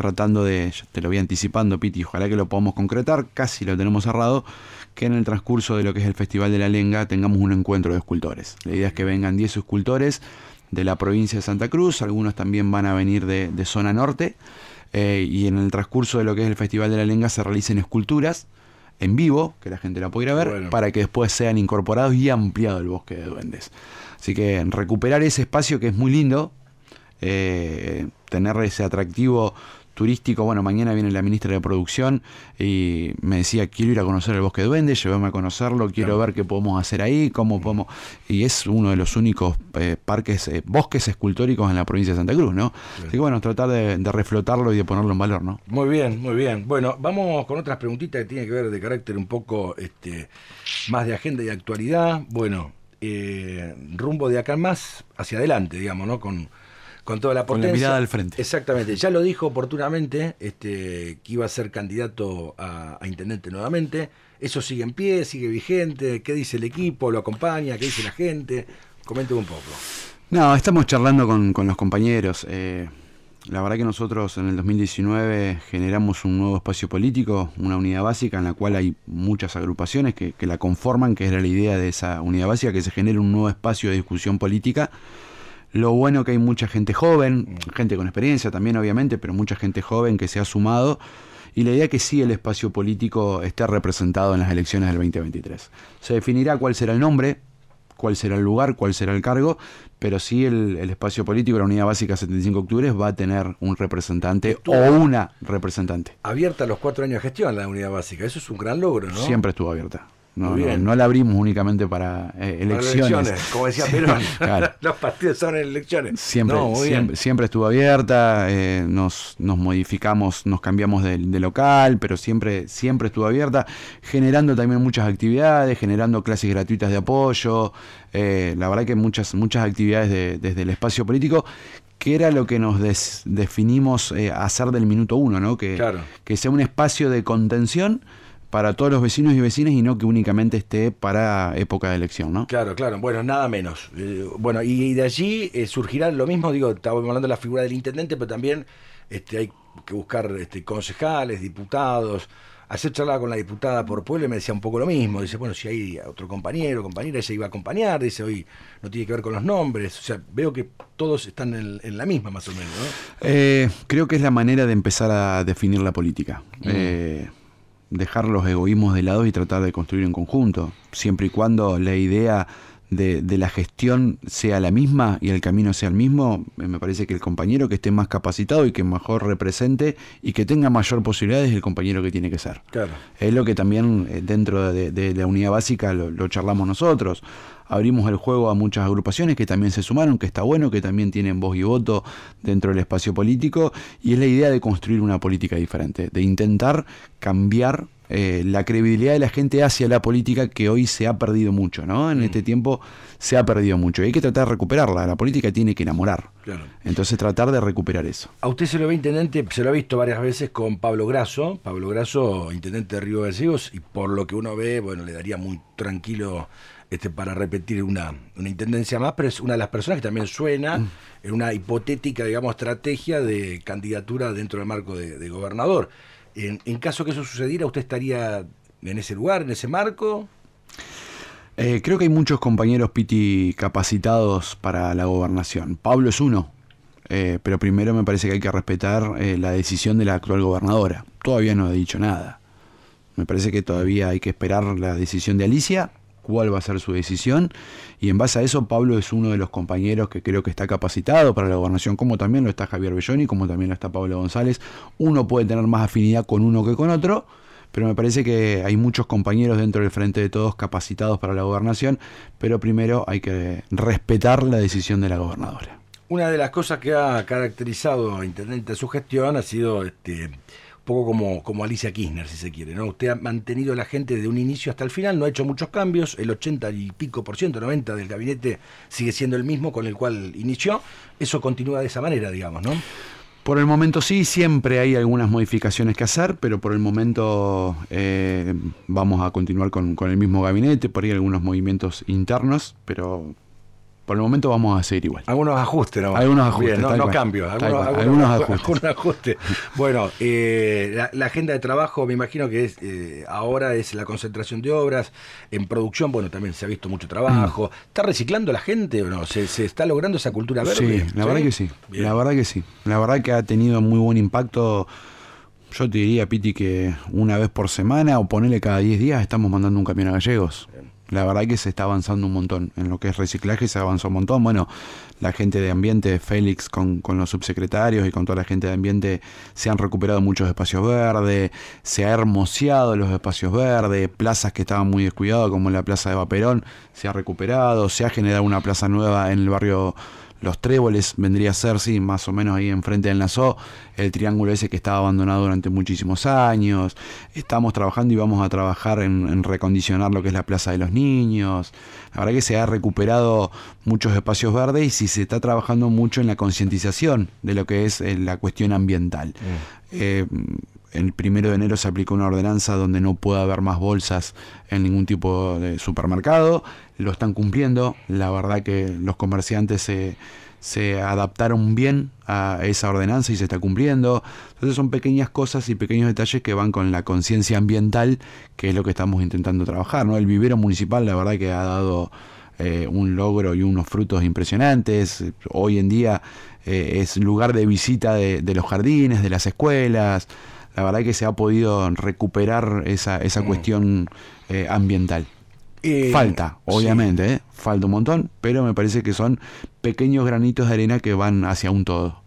tratando de, te lo voy anticipando, Piti, ojalá que lo podamos concretar, casi lo tenemos cerrado, que en el transcurso de lo que es el Festival de la Lenga tengamos un encuentro de escultores. La idea es que vengan diez escultores de la provincia de Santa Cruz, algunos también van a venir de, de zona norte, eh, y en el transcurso de lo que es el Festival de la Lenga se realicen esculturas en vivo, que la gente la pueda ir a ver, bueno, para que después sean incorporados y ampliado el Bosque de Duendes. Así que recuperar ese espacio que es muy lindo, eh, tener ese atractivo turístico. Bueno, mañana viene la ministra de Producción y me decía, quiero ir a conocer el Bosque de Duendes, llévame a conocerlo, quiero claro. ver qué podemos hacer ahí, cómo podemos... Y es uno de los únicos eh, parques, eh, bosques escultóricos en la provincia de Santa Cruz, ¿no? Sí. Así que bueno, tratar de, de reflotarlo y de ponerlo en valor, ¿no? Muy bien, muy bien. Bueno, vamos con otras preguntitas que tienen que ver de carácter un poco este, más de agenda y actualidad. Bueno, eh, rumbo de acá más hacia adelante, digamos, ¿no? Con... Con toda la potencia. Con la mirada al frente. Exactamente. Ya lo dijo oportunamente este, que iba a ser candidato a, a intendente nuevamente. Eso sigue en pie, sigue vigente. ¿Qué dice el equipo? ¿Lo acompaña? ¿Qué dice la gente? Comente un poco. No, estamos charlando con, con los compañeros. Eh, la verdad que nosotros en el dos mil diecinueve generamos un nuevo espacio político, una unidad básica en la cual hay muchas agrupaciones que, que la conforman, que era la idea de esa unidad básica, que se genere un nuevo espacio de discusión política. Lo bueno que hay mucha gente joven, gente con experiencia también obviamente, pero mucha gente joven que se ha sumado, y la idea es que sí el espacio político esté representado en las elecciones del veinte veintitrés. Se definirá cuál será el nombre, cuál será el lugar, cuál será el cargo, pero sí el, el espacio político, la Unidad Básica setenta y cinco de octubre, va a tener un representante estuvo o una representante. Abierta a los cuatro años de gestión la Unidad Básica, eso es un gran logro, ¿no? Siempre estuvo abierta. No, no, no la abrimos únicamente para eh, elecciones. Para elecciones, como decía Perón. Claro. Los partidos son elecciones. Siempre, no, siempre, siempre estuvo abierta, eh, nos, nos modificamos, nos cambiamos de, de local, pero siempre, siempre estuvo abierta, generando también muchas actividades, generando clases gratuitas de apoyo, eh, la verdad que muchas, muchas actividades de, desde el espacio político, que era lo que nos des, definimos eh, hacer del minuto uno, ¿no? Que, claro. que sea un espacio de contención para todos los vecinos y vecinas y no que únicamente esté para época de elección, ¿no? Claro, claro, bueno, nada menos. Eh, bueno, y, y de allí eh, surgirá lo mismo, digo, estábamos hablando de la figura del intendente, pero también este, hay que buscar este, concejales, diputados. Ayer charlaba con la diputada por Puebla y me decía un poco lo mismo. Dice, bueno, si hay otro compañero, compañera, ella iba a acompañar, dice, hoy no tiene que ver con los nombres. O sea, veo que todos están en, en la misma, más o menos, ¿no? Eh, creo que es la manera de empezar a definir la política. Mm. Eh, dejar los egoísmos de lado y tratar de construir en conjunto, siempre y cuando la idea de, de la gestión sea la misma y el camino sea el mismo. Me parece que el compañero que esté más capacitado y que mejor represente y que tenga mayor posibilidades es el compañero que tiene que ser. Claro. Es lo que también dentro de, de, de la unidad básica lo, lo charlamos nosotros. Abrimos el juego a muchas agrupaciones que también se sumaron, que está bueno, que también tienen voz y voto dentro del espacio político, y es la idea de construir una política diferente, de intentar cambiar eh, la credibilidad de la gente hacia la política, que hoy se ha perdido mucho, ¿no? En mm. este tiempo se ha perdido mucho y hay que tratar de recuperarla. La política tiene que enamorar. Claro. Entonces tratar de recuperar eso. A usted se lo ve, intendente, se lo ha visto varias veces con Pablo Grasso, Pablo Grasso, intendente de Río Gallegos, y por lo que uno ve, bueno, le daría muy tranquilo Este, para repetir una, una intendencia más, pero es una de las personas que también suena mm. en una hipotética, digamos, estrategia de candidatura dentro del marco de, de gobernador. En, en caso que eso sucediera, ¿usted estaría en ese lugar, en ese marco? Eh, creo que hay muchos compañeros, Piti, capacitados para la gobernación. Pablo es uno, eh, pero primero me parece que hay que respetar eh, la decisión de la actual gobernadora. Todavía no ha dicho nada. Me parece que todavía hay que esperar la decisión de Alicia, cuál va a ser su decisión, y en base a eso Pablo es uno de los compañeros que creo que está capacitado para la gobernación, como también lo está Javier Belloni, como también lo está Pablo González. Uno puede tener más afinidad con uno que con otro, pero me parece que hay muchos compañeros dentro del Frente de Todos capacitados para la gobernación, pero primero hay que respetar la decisión de la gobernadora. Una de las cosas que ha caracterizado a Intendente su gestión ha sido este un poco como, como Alicia Kirchner, si se quiere, ¿no? Usted ha mantenido a la gente desde un inicio hasta el final, no ha hecho muchos cambios, el ochenta y pico por ciento, noventa del gabinete sigue siendo el mismo con el cual inició. Eso continúa de esa manera, digamos, ¿no? Por el momento sí, siempre hay algunas modificaciones que hacer, pero por el momento eh, vamos a continuar con, con el mismo gabinete, por ahí algunos movimientos internos, pero por el momento vamos a seguir igual. Algunos ajustes, ¿no? Algunos ajustes. Bien, no, no cambios. Algunos, algunos, algunos ajustes. ajustes. Algunos ajustes. Bueno, eh, la, la agenda de trabajo, me imagino que es eh, ahora es la concentración de obras. En producción, bueno, también se ha visto mucho trabajo. Mm. ¿Está reciclando la gente o no? ¿Se, se está logrando esa cultura verde? Sí, la ¿Sí? verdad que sí. Bien. La verdad que sí. La verdad que ha tenido muy buen impacto. Yo te diría, Piti, que una vez por semana o ponele cada diez días estamos mandando un camión a Gallegos. Bien. La verdad que se está avanzando un montón. En lo que es reciclaje se avanzó un montón. Bueno, la gente de ambiente, Félix con, con los subsecretarios y con toda la gente de ambiente, se han recuperado muchos espacios verdes, se ha hermoseado los espacios verdes, plazas que estaban muy descuidadas como la plaza de Vaperón, se ha recuperado, se ha generado una plaza nueva en el barrio Los Tréboles, vendría a ser, sí, más o menos ahí enfrente del Nazó, el triángulo ese que estaba abandonado durante muchísimos años. Estamos trabajando y vamos a trabajar en, en recondicionar lo que es la Plaza de los Niños. La verdad que se ha recuperado muchos espacios verdes y sí se está trabajando mucho en la concientización de lo que es eh, la cuestión ambiental. Mm. Eh, El primero de enero se aplicó una ordenanza donde no puede haber más bolsas en ningún tipo de supermercado. Lo están cumpliendo. La verdad que los comerciantes se, se adaptaron bien a esa ordenanza y se está cumpliendo. Entonces son pequeñas cosas y pequeños detalles que van con la conciencia ambiental, que es lo que estamos intentando trabajar, ¿no? El vivero municipal, la verdad que ha dado eh, un logro y unos frutos impresionantes. Hoy en día eh, es lugar de visita de, de los jardines, de las escuelas. La verdad que se ha podido recuperar esa, esa mm. cuestión eh, ambiental. Eh, Falta, obviamente, sí. eh, falta un montón, pero me parece que son pequeños granitos de arena que van hacia un todo.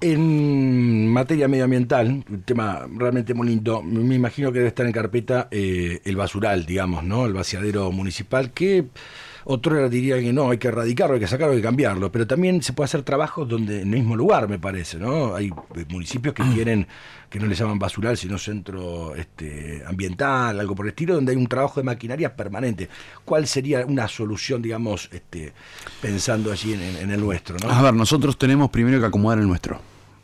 En materia medioambiental, un tema realmente muy lindo, me imagino que debe estar en carpeta eh, el basural, digamos, ¿no? El vaciadero municipal, que otro diría que no, hay que erradicarlo, hay que sacarlo, hay que cambiarlo, pero también se puede hacer trabajos donde en el mismo lugar, me parece, ¿no? Hay municipios que tienen, que no le llaman basural, sino centro este, ambiental, algo por el estilo, donde hay un trabajo de maquinaria permanente. ¿Cuál sería una solución, digamos, este, pensando allí en, en, en el nuestro, ¿no? A ver, nosotros tenemos primero que acomodar el nuestro.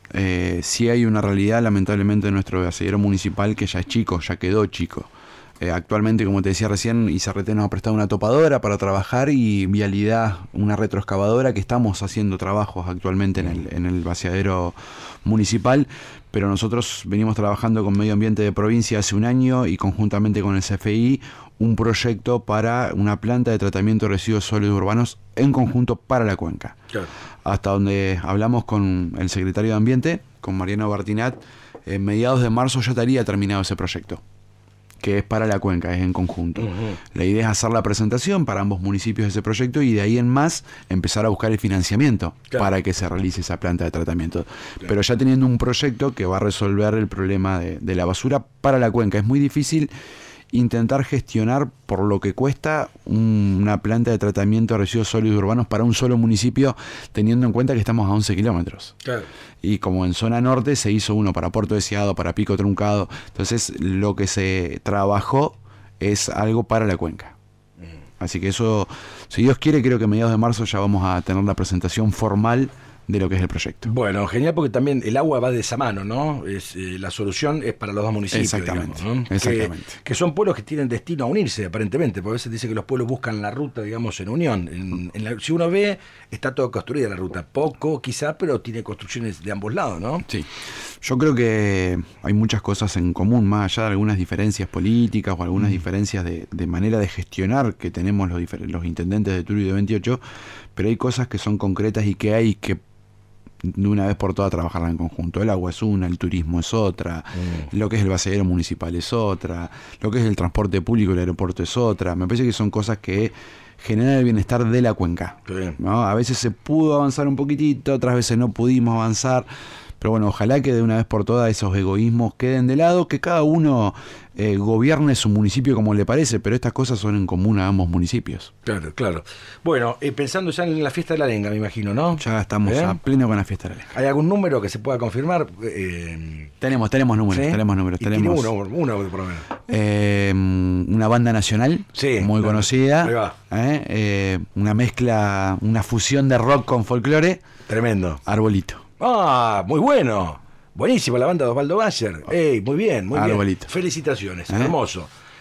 Eh, sí hay una realidad, lamentablemente, de nuestro vaciadero municipal que ya es chico, ya quedó chico. Eh, actualmente, como te decía recién, I C R T nos ha prestado una topadora para trabajar y Vialidad una retroexcavadora, que estamos haciendo trabajos actualmente en el, en el vaciadero municipal, pero nosotros venimos trabajando con Medio Ambiente de Provincia hace un año y conjuntamente con el C F I un proyecto para una planta de tratamiento de residuos sólidos urbanos en conjunto para la cuenca. Claro. Hasta donde hablamos con el secretario de Ambiente, con Mariano Bartinat, en mediados de marzo ya estaría terminado ese proyecto, que es para la cuenca, es en conjunto. Uh-huh. La idea es hacer la presentación para ambos municipios de ese proyecto y de ahí en más empezar a buscar el financiamiento, claro, para que se realice esa planta de tratamiento. Claro. Pero ya teniendo un proyecto que va a resolver el problema de, de la basura para la cuenca. Es muy difícil intentar gestionar por lo que cuesta un, una planta de tratamiento de residuos sólidos urbanos para un solo municipio, teniendo en cuenta que estamos a once kilómetros. Claro. Y como en zona norte se hizo uno para Puerto Deseado, para Pico Truncado, entonces lo que se trabajó es algo para la cuenca. Mm. Así que eso, si Dios quiere, creo que a mediados de marzo ya vamos a tener la presentación formal de lo que es el proyecto. Bueno, genial, porque también el agua va de esa mano, ¿no? Es, eh, la solución es para los dos municipios. Exactamente, digamos, ¿no? exactamente. Que, que son pueblos que tienen destino a unirse, aparentemente, porque a veces dice que los pueblos buscan la ruta, digamos, en unión. En, en la, si uno ve, está todo construida la ruta. Poco, quizá, pero tiene construcciones de ambos lados, ¿no? Sí. Yo creo que hay muchas cosas en común, más allá de algunas diferencias políticas o algunas mm. diferencias de, de manera de gestionar que tenemos los, los intendentes de Turo y de veintiocho, pero hay cosas que son concretas y que hay que de una vez por todas trabajarla en conjunto. El agua es una, el turismo es otra, mm. lo que es el vaciadero municipal es otra, lo que es el transporte público, el aeropuerto es otra. Me parece que son cosas que generan el bienestar de la cuenca, ¿no? A veces se pudo avanzar un poquitito, otras veces no pudimos avanzar, pero bueno, ojalá que de una vez por todas esos egoísmos queden de lado, que cada uno eh, gobierne su municipio como le parece, pero estas cosas son en común a ambos municipios. Claro, claro. Bueno, eh, pensando ya en la fiesta de la lenga, me imagino, ¿no? Ya estamos ¿Eh? a pleno con la fiesta de la lenga. ¿Hay algún número que se pueda confirmar? Eh, tenemos, tenemos números, ¿sí? tenemos números. Y tenemos uno, uno por lo menos. Eh, una banda nacional, sí, muy claro, conocida, ¿eh? Eh, una mezcla, una fusión de rock con folclore. Tremendo. Arbolito. Ah, muy bueno. Buenísimo, la banda de Osvaldo Bayer. Ey, muy bien, muy Arbolito. bien. Felicitaciones, ¿Eh? hermoso.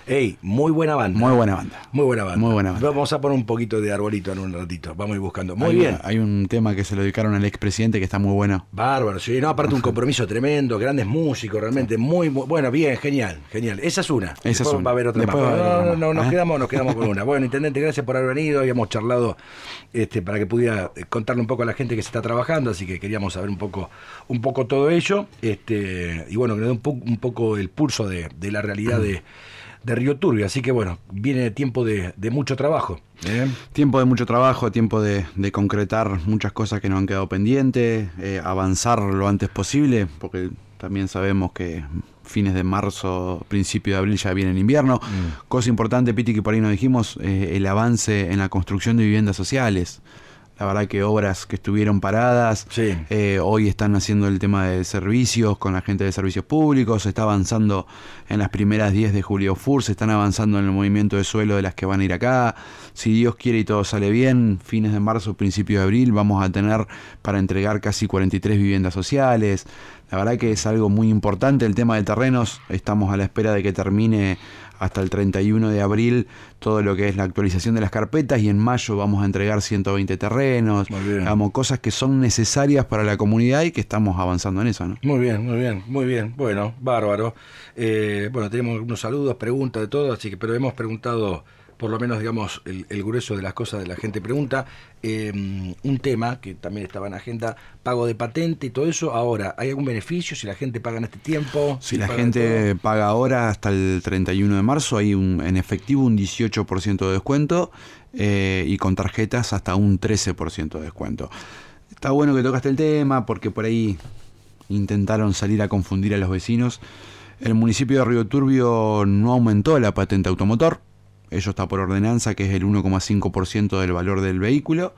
Ey, muy buena banda. Muy buena banda. Muy buena banda. Muy buena banda. Vamos a poner un poquito de arbolito en un ratito. Vamos a ir buscando. Muy hay, bien. Hay un tema que se lo dedicaron al expresidente que está muy bueno. Bárbaro, sí. No, aparte un compromiso tremendo, grandes músicos, realmente muy, muy bueno, bien, genial, genial. Esa es una. Esa Después es una. va a haber otra Después más. va a haber No, otra no, no, más. nos ¿Eh? quedamos, nos quedamos con una. Bueno, intendente, gracias por haber venido. Habíamos charlado este, para que pudiera contarle un poco a la gente que se está trabajando, así que queríamos saber un poco, un poco todo ello. Este, y bueno, que nos dé un, po un poco el pulso de, de la realidad de. de Río Turbio, así que bueno, viene tiempo de, de mucho trabajo. ¿eh? Tiempo de mucho trabajo, tiempo de, de concretar muchas cosas que nos han quedado pendientes, eh, avanzar lo antes posible, porque también sabemos que fines de marzo, principio de abril ya viene el invierno. Mm. Cosa importante, Piti, que por ahí nos dijimos, eh, el avance en la construcción de viviendas sociales. La verdad que obras que estuvieron paradas, sí. eh, hoy están haciendo el tema de servicios con la gente de servicios públicos, se está avanzando en las primeras diez de Julio Fur, se están avanzando en el movimiento de suelo de las que van a ir acá. Si Dios quiere y todo sale bien, fines de marzo, principio de abril, vamos a tener para entregar casi cuarenta y tres viviendas sociales. La verdad que es algo muy importante el tema de terrenos, estamos a la espera de que termine hasta el treinta y uno de abril todo lo que es la actualización de las carpetas y en mayo vamos a entregar ciento veinte terrenos, digamos, cosas que son necesarias para la comunidad y que estamos avanzando en eso, ¿no? Muy bien, muy bien, muy bien, bueno, bárbaro. Eh, bueno, tenemos unos saludos, preguntas de todo, así que, pero hemos preguntado por lo menos, digamos, el, el grueso de las cosas de la gente pregunta. Eh, un tema que también estaba en agenda, pago de patente y todo eso. Ahora, ¿hay algún beneficio si la gente paga en este tiempo? Si la gente paga ahora hasta el treinta y uno de marzo, hay un, en efectivo un dieciocho por ciento de descuento eh, y con tarjetas hasta un trece por ciento de descuento. Está bueno que tocaste el tema porque por ahí intentaron salir a confundir a los vecinos. El municipio de Río Turbio no aumentó la patente automotor. Ello está por ordenanza, que es el uno coma cinco por ciento del valor del vehículo,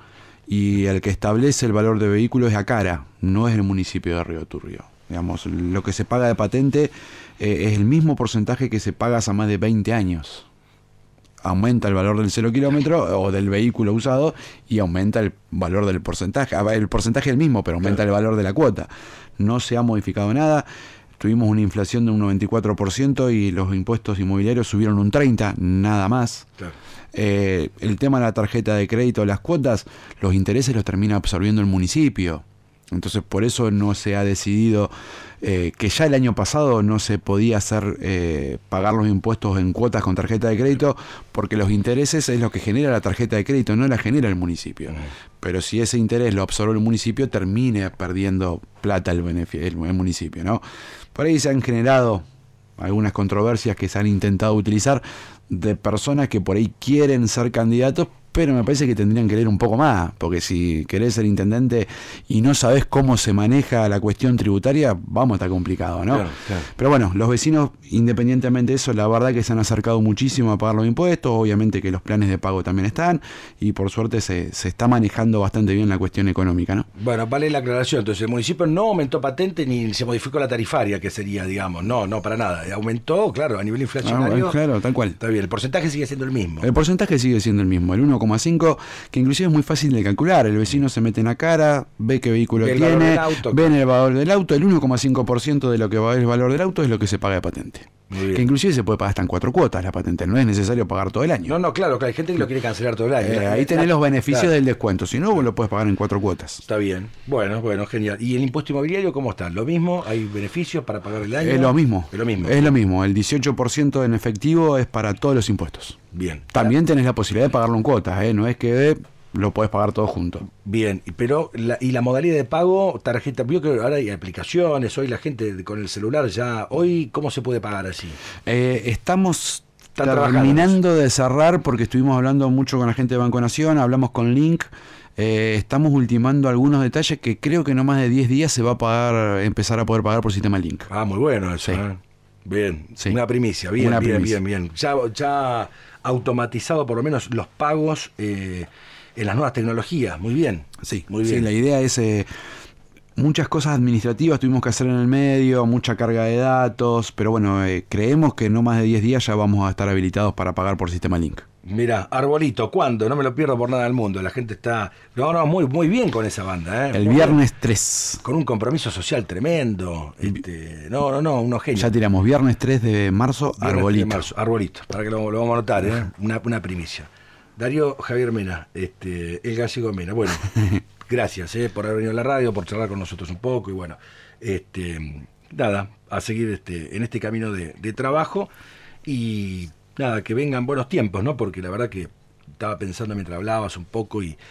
y el que establece el valor de vehículo es ACARA, no es el municipio de Río Turbio. Digamos, lo que se paga de patente eh, es el mismo porcentaje que se paga hace más de veinte años. Aumenta el valor del cero kilómetro o del vehículo usado y aumenta el valor del porcentaje. El porcentaje es el mismo, pero aumenta el valor de la cuota. No se ha modificado nada. Tuvimos una inflación de un noventa y cuatro por ciento y los impuestos inmobiliarios subieron un treinta por ciento, nada más. Claro. Eh, el tema de la tarjeta de crédito, las cuotas, los intereses los termina absorbiendo el municipio. Entonces por eso no se ha decidido eh, que ya el año pasado no se podía hacer eh, pagar los impuestos en cuotas con tarjeta de crédito porque los intereses es lo que genera la tarjeta de crédito, no la genera el municipio. Pero si ese interés lo absorbe el municipio, termina perdiendo plata el, el, el municipio, ¿no? Por ahí se han generado algunas controversias que se han intentado utilizar de personas que por ahí quieren ser candidatos, pero me parece que tendrían que leer un poco más, porque si querés ser intendente y no sabés cómo se maneja la cuestión tributaria, vamos, está complicado, ¿no? Claro, claro. Pero bueno, los vecinos, independientemente de eso, la verdad que se han acercado muchísimo a pagar los impuestos, obviamente que los planes de pago también están, y por suerte se, se está manejando bastante bien la cuestión económica, ¿no? Bueno, vale la aclaración, entonces el municipio no aumentó patente ni se modificó la tarifaria, que sería, digamos, no, no, para nada, aumentó, claro, a nivel inflacionario. Ah, claro, tal cual. Está bien, el porcentaje sigue siendo el mismo. El porcentaje sigue siendo el mismo, el uno coma cinco, que inclusive es muy fácil de calcular. El vecino se mete en la cara, ve qué vehículo el tiene, auto, ven el valor del auto, el uno coma cinco por ciento de lo que va el valor del auto es lo que se paga de patente. Que inclusive se puede pagar hasta en cuatro cuotas la patente, no es necesario pagar todo el año. No, no, claro, que hay gente que lo quiere cancelar todo el año. Eh, ahí tenés los beneficios claro. del descuento, si no vos lo puedes pagar en cuatro cuotas. Está bien, bueno, bueno, genial. ¿Y el impuesto inmobiliario cómo está? ¿Lo mismo? ¿Hay beneficios para pagar el año? Es lo mismo. Es lo mismo. Es lo mismo, el dieciocho por ciento en efectivo es para todos los impuestos. Bien. También tenés la posibilidad de pagarlo en cuotas, ¿eh? No es que lo podés pagar todo junto. Bien, pero la, y la modalidad de pago, tarjeta, vio que ahora hay aplicaciones, hoy la gente con el celular ya, hoy ¿cómo se puede pagar así? Eh, estamos terminando de cerrar porque estuvimos hablando mucho con la gente de Banco Nación, hablamos con Link, eh, estamos ultimando algunos detalles que creo que no más de diez días se va a pagar, empezar a poder pagar por sistema Link. Ah, muy bueno eso, sí. ¿eh? Bien, sí. Una primicia, bien, Una bien, primicia. bien, bien. Ya, ya automatizado por lo menos los pagos eh, en las nuevas tecnologías, muy bien. Sí, muy bien. Sí, la idea es, eh, muchas cosas administrativas tuvimos que hacer en el medio, mucha carga de datos, pero bueno, eh, creemos que no más de diez días ya vamos a estar habilitados para pagar por Sistema Link. Mirá, Arbolito, ¿cuándo? No me lo pierdo por nada del mundo. La gente está, no, no, muy, muy bien con esa banda, ¿eh? El muy viernes bien. tres. Con un compromiso social tremendo. Este, no, no, no, unos genios. Ya tiramos, viernes tres de marzo, Viernes Arbolito. de marzo, Arbolito, para que lo, lo vamos a anotar, ¿eh? Una, una primicia. Darío Javier Mena, este, el gallego Mena. Bueno, gracias ¿eh? por haber venido a la radio, por charlar con nosotros un poco y bueno, este, nada, a seguir este, en este camino de, de trabajo y nada, que vengan buenos tiempos, ¿no? Porque la verdad que estaba pensando mientras hablabas un poco y,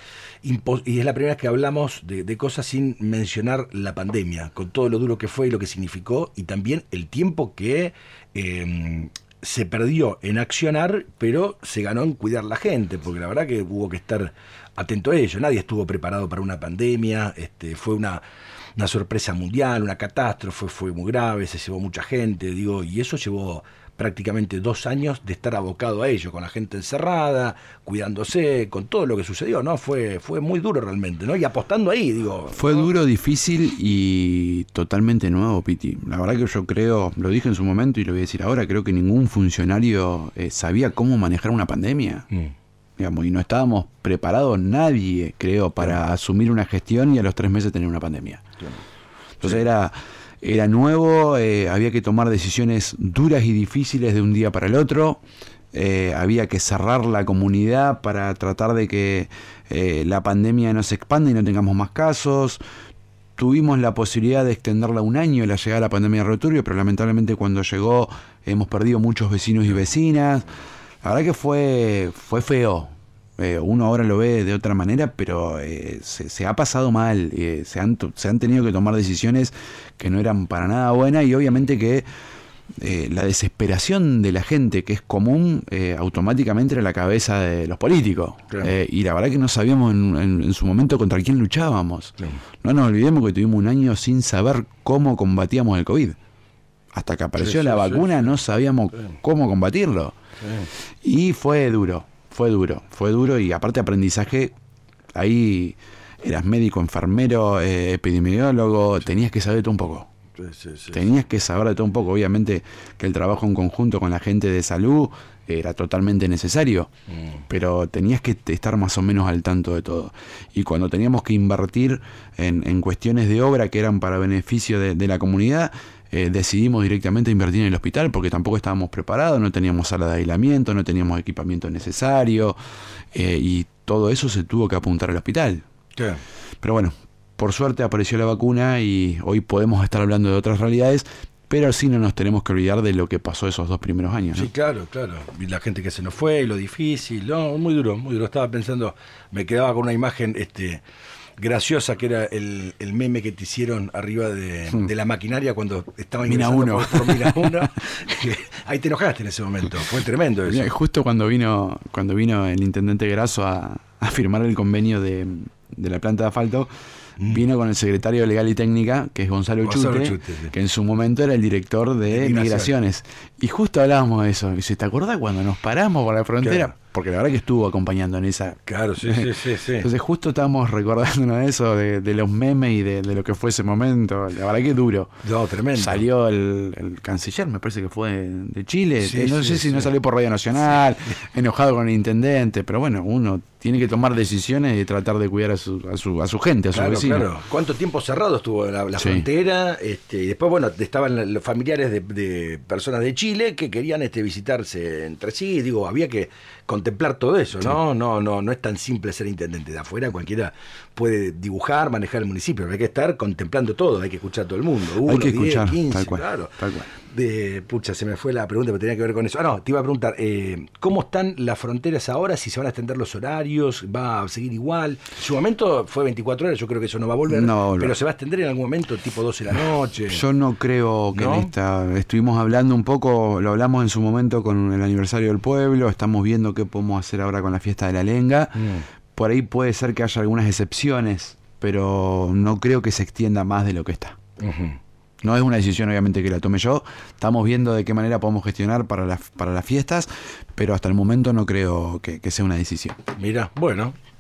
y es la primera vez que hablamos de, de cosas sin mencionar la pandemia, con todo lo duro que fue y lo que significó y también el tiempo que eh, se perdió en accionar, pero se ganó en cuidar la gente, porque la verdad que hubo que estar atento a ello. Nadie estuvo preparado para una pandemia, este, fue una, una sorpresa mundial, una catástrofe, fue muy grave, se llevó mucha gente, digo, y eso llevó prácticamente dos años de estar abocado a ello, con la gente encerrada, cuidándose, con todo lo que sucedió, ¿no? Fue, fue muy duro realmente, ¿no? Y apostando ahí, digo. Fue ¿no? duro, difícil y totalmente nuevo, Piti. La verdad que yo creo, lo dije en su momento y lo voy a decir ahora, creo que ningún funcionario eh, sabía cómo manejar una pandemia. Mm. Digamos, y no estábamos preparados nadie, creo, para claro. asumir una gestión y a los tres meses tener una pandemia. Claro. Entonces sí. era... Era nuevo, eh, había que tomar decisiones duras y difíciles de un día para el otro, eh, había que cerrar la comunidad para tratar de que eh, la pandemia no se expanda y no tengamos más casos. Tuvimos la posibilidad de extenderla un año, la llegada de la pandemia de Roturbio, pero lamentablemente cuando llegó hemos perdido muchos vecinos y vecinas. La verdad que fue, fue feo. Eh, uno ahora lo ve de otra manera, pero eh, se, se ha pasado mal, eh, se, han, se han tenido que tomar decisiones que no eran para nada buenas y obviamente que eh, la desesperación de la gente, que es común, eh, automáticamente era la cabeza de los políticos. Claro. Eh, y la verdad que no sabíamos en, en, en su momento contra quién luchábamos. Claro. No nos olvidemos que tuvimos un año sin saber cómo combatíamos el COVID. Hasta que apareció sí, la sí, vacuna sí. no sabíamos sí. cómo combatirlo. Sí. Y fue duro. Fue duro, fue duro y aparte aprendizaje, ahí eras médico, enfermero, eh, epidemiólogo, sí. tenías que saber todo un poco. Sí, sí, sí, tenías sí. que saber de todo un poco. Obviamente que el trabajo en conjunto con la gente de salud era totalmente necesario, mm. pero tenías que estar más o menos al tanto de todo. Y cuando teníamos que invertir en, en cuestiones de obra que eran para beneficio de, de la comunidad, Eh, decidimos directamente invertir en el hospital porque tampoco estábamos preparados, no teníamos sala de aislamiento, no teníamos equipamiento necesario eh, y todo eso se tuvo que apuntar al hospital. Sí. Pero bueno, por suerte apareció la vacuna y hoy podemos estar hablando de otras realidades, pero sí no nos tenemos que olvidar de lo que pasó esos dos primeros años, ¿no? Sí, claro, claro. Y la gente que se nos fue, lo difícil, no, muy duro, muy duro. Estaba pensando, me quedaba con una imagen, este... graciosa que era el, el meme que te hicieron arriba de, hmm. de la maquinaria cuando estaba ingresando Mina uno. por, por Mina uno. Ahí te enojaste en ese momento, fue tremendo eso. Justo cuando vino cuando vino el intendente Grasso a, a firmar el convenio de, de la planta de asfalto, mm. vino con el secretario legal y técnica, que es Gonzalo, Gonzalo Chute, Chute sí. que en su momento era el director de, de Migraciones. Y justo hablábamos de eso. Y dice, ¿te acordás cuando nos paramos por la frontera? Claro. Porque la verdad que estuvo acompañando en esa... Claro, sí, sí, sí, sí. Entonces justo estábamos recordándonos de eso, de, de los memes y de, de lo que fue ese momento. La verdad que duro. No, tremendo. Salió el, el canciller, me parece que fue de, de Chile. Sí, no sí, sé si sí. no salió por Radio Nacional, sí. enojado con el intendente. Pero bueno, uno tiene que tomar decisiones y tratar de cuidar a su, a su, a su gente, a claro, sus vecinos. Claro. ¿Cuánto tiempo cerrado estuvo la, la sí. frontera? Este, y después, bueno, estaban los familiares de, de personas de Chile que querían este, visitarse entre sí. Digo, había que contemplar todo eso, ¿no? Sí. No, no, no es tan simple ser intendente. De afuera cualquiera puede dibujar, manejar el municipio, pero hay que estar contemplando todo, hay que escuchar a todo el mundo. Uno, hay que diez, escuchar, quince, tal cual, claro. tal cual. De, pucha, se me fue la pregunta, pero tenía que ver con eso. Ah, no, te iba a preguntar, eh, ¿cómo están las fronteras ahora? Si se van a extender los horarios, ¿va a seguir igual? En su momento fue veinticuatro horas, yo creo que eso no va a volver, no va a volver. Pero se va a extender en algún momento, tipo doce de la noche. Yo no creo que ¿No? en esta... Estuvimos hablando un poco, lo hablamos en su momento con el aniversario del pueblo, estamos viendo qué podemos hacer ahora con la fiesta de la lenga. Mm. Por ahí puede ser que haya algunas excepciones, pero no creo que se extienda más de lo que está. Uh-huh. No es una decisión obviamente que la tome yo, estamos viendo de qué manera podemos gestionar para las, para las fiestas, pero hasta el momento no creo que, que sea una decisión. Mira, bueno,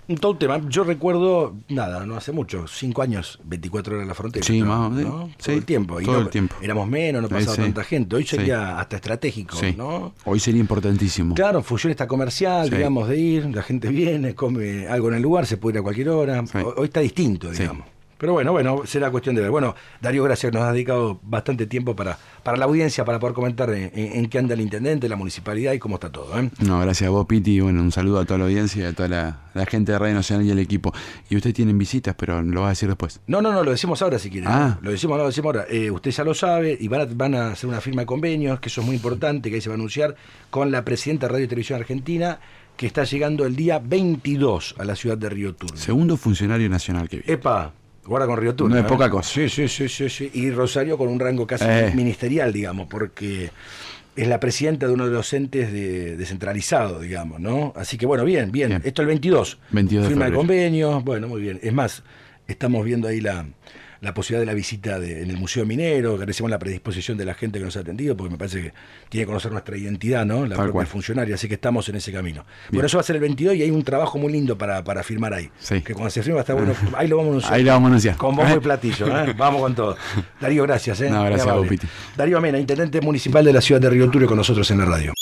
Un tótem, yo recuerdo, nada, no hace mucho, cinco años, veinticuatro horas en la frontera. Sí, ¿no? más, ¿no? sí, Todo sí, el tiempo. Y todo no, el tiempo. Éramos menos, no pasaba Sí, sí. tanta gente. Hoy sería Sí. hasta estratégico, Sí. ¿no? Hoy sería importantísimo. Claro, Fusión está comercial, Sí. digamos, de ir, la gente viene, come algo en el lugar, se puede ir a cualquier hora. Sí. Hoy está distinto, Sí. digamos. Pero bueno, bueno, será cuestión de ver. Bueno, Darío, gracias, nos has dedicado bastante tiempo para, para la audiencia, para poder comentar en, en- en qué anda el intendente, la municipalidad y cómo está todo, ¿eh? No, gracias a vos, Piti. Y bueno, un saludo a toda la audiencia y a toda la, la gente de Radio Nacional y el equipo. Y ustedes tienen visitas, pero lo vas a decir después. No, no, no, lo decimos ahora si quieren. Ah. Lo decimos, no, lo decimos ahora. Eh, usted ya lo sabe y van a, van a hacer una firma de convenios, que eso es muy importante, que ahí se va a anunciar, con la presidenta de Radio y Televisión Argentina, que está llegando el día veintidós a la ciudad de Río Turbio. Segundo funcionario nacional que vi. Epa, guarda con Río Turbio. No es ¿eh? poca cosa. Sí, sí, sí, sí, sí. Y Rosario con un rango casi Eh. ministerial, digamos, porque es la presidenta de uno de los entes de, descentralizados, digamos, ¿no? Así que bueno, bien, bien. Bien. Esto el veintidós. veintidós de Firma de febrero. convenios, bueno, muy bien. Es más, estamos viendo ahí la, la posibilidad de la visita de- en el Museo Minero, agradecemos la predisposición de la gente que nos ha atendido, porque me parece que tiene que conocer nuestra identidad, ¿no? La Tal propia cual. funcionaria, así que estamos en ese camino. Bien. Bueno, eso va a ser el veintidós y hay un trabajo muy lindo para, para firmar ahí. Sí. Que cuando se firma está bueno, ahí lo vamos a anunciar. Ahí lo vamos a anunciar. Con bombo y platillo, ¿eh? Vamos con todo. Darío, gracias. ¿eh? No, Muy gracias a vos, amable. Piti. Darío Amena, intendente municipal de la ciudad de Río Turbio, con nosotros en la radio.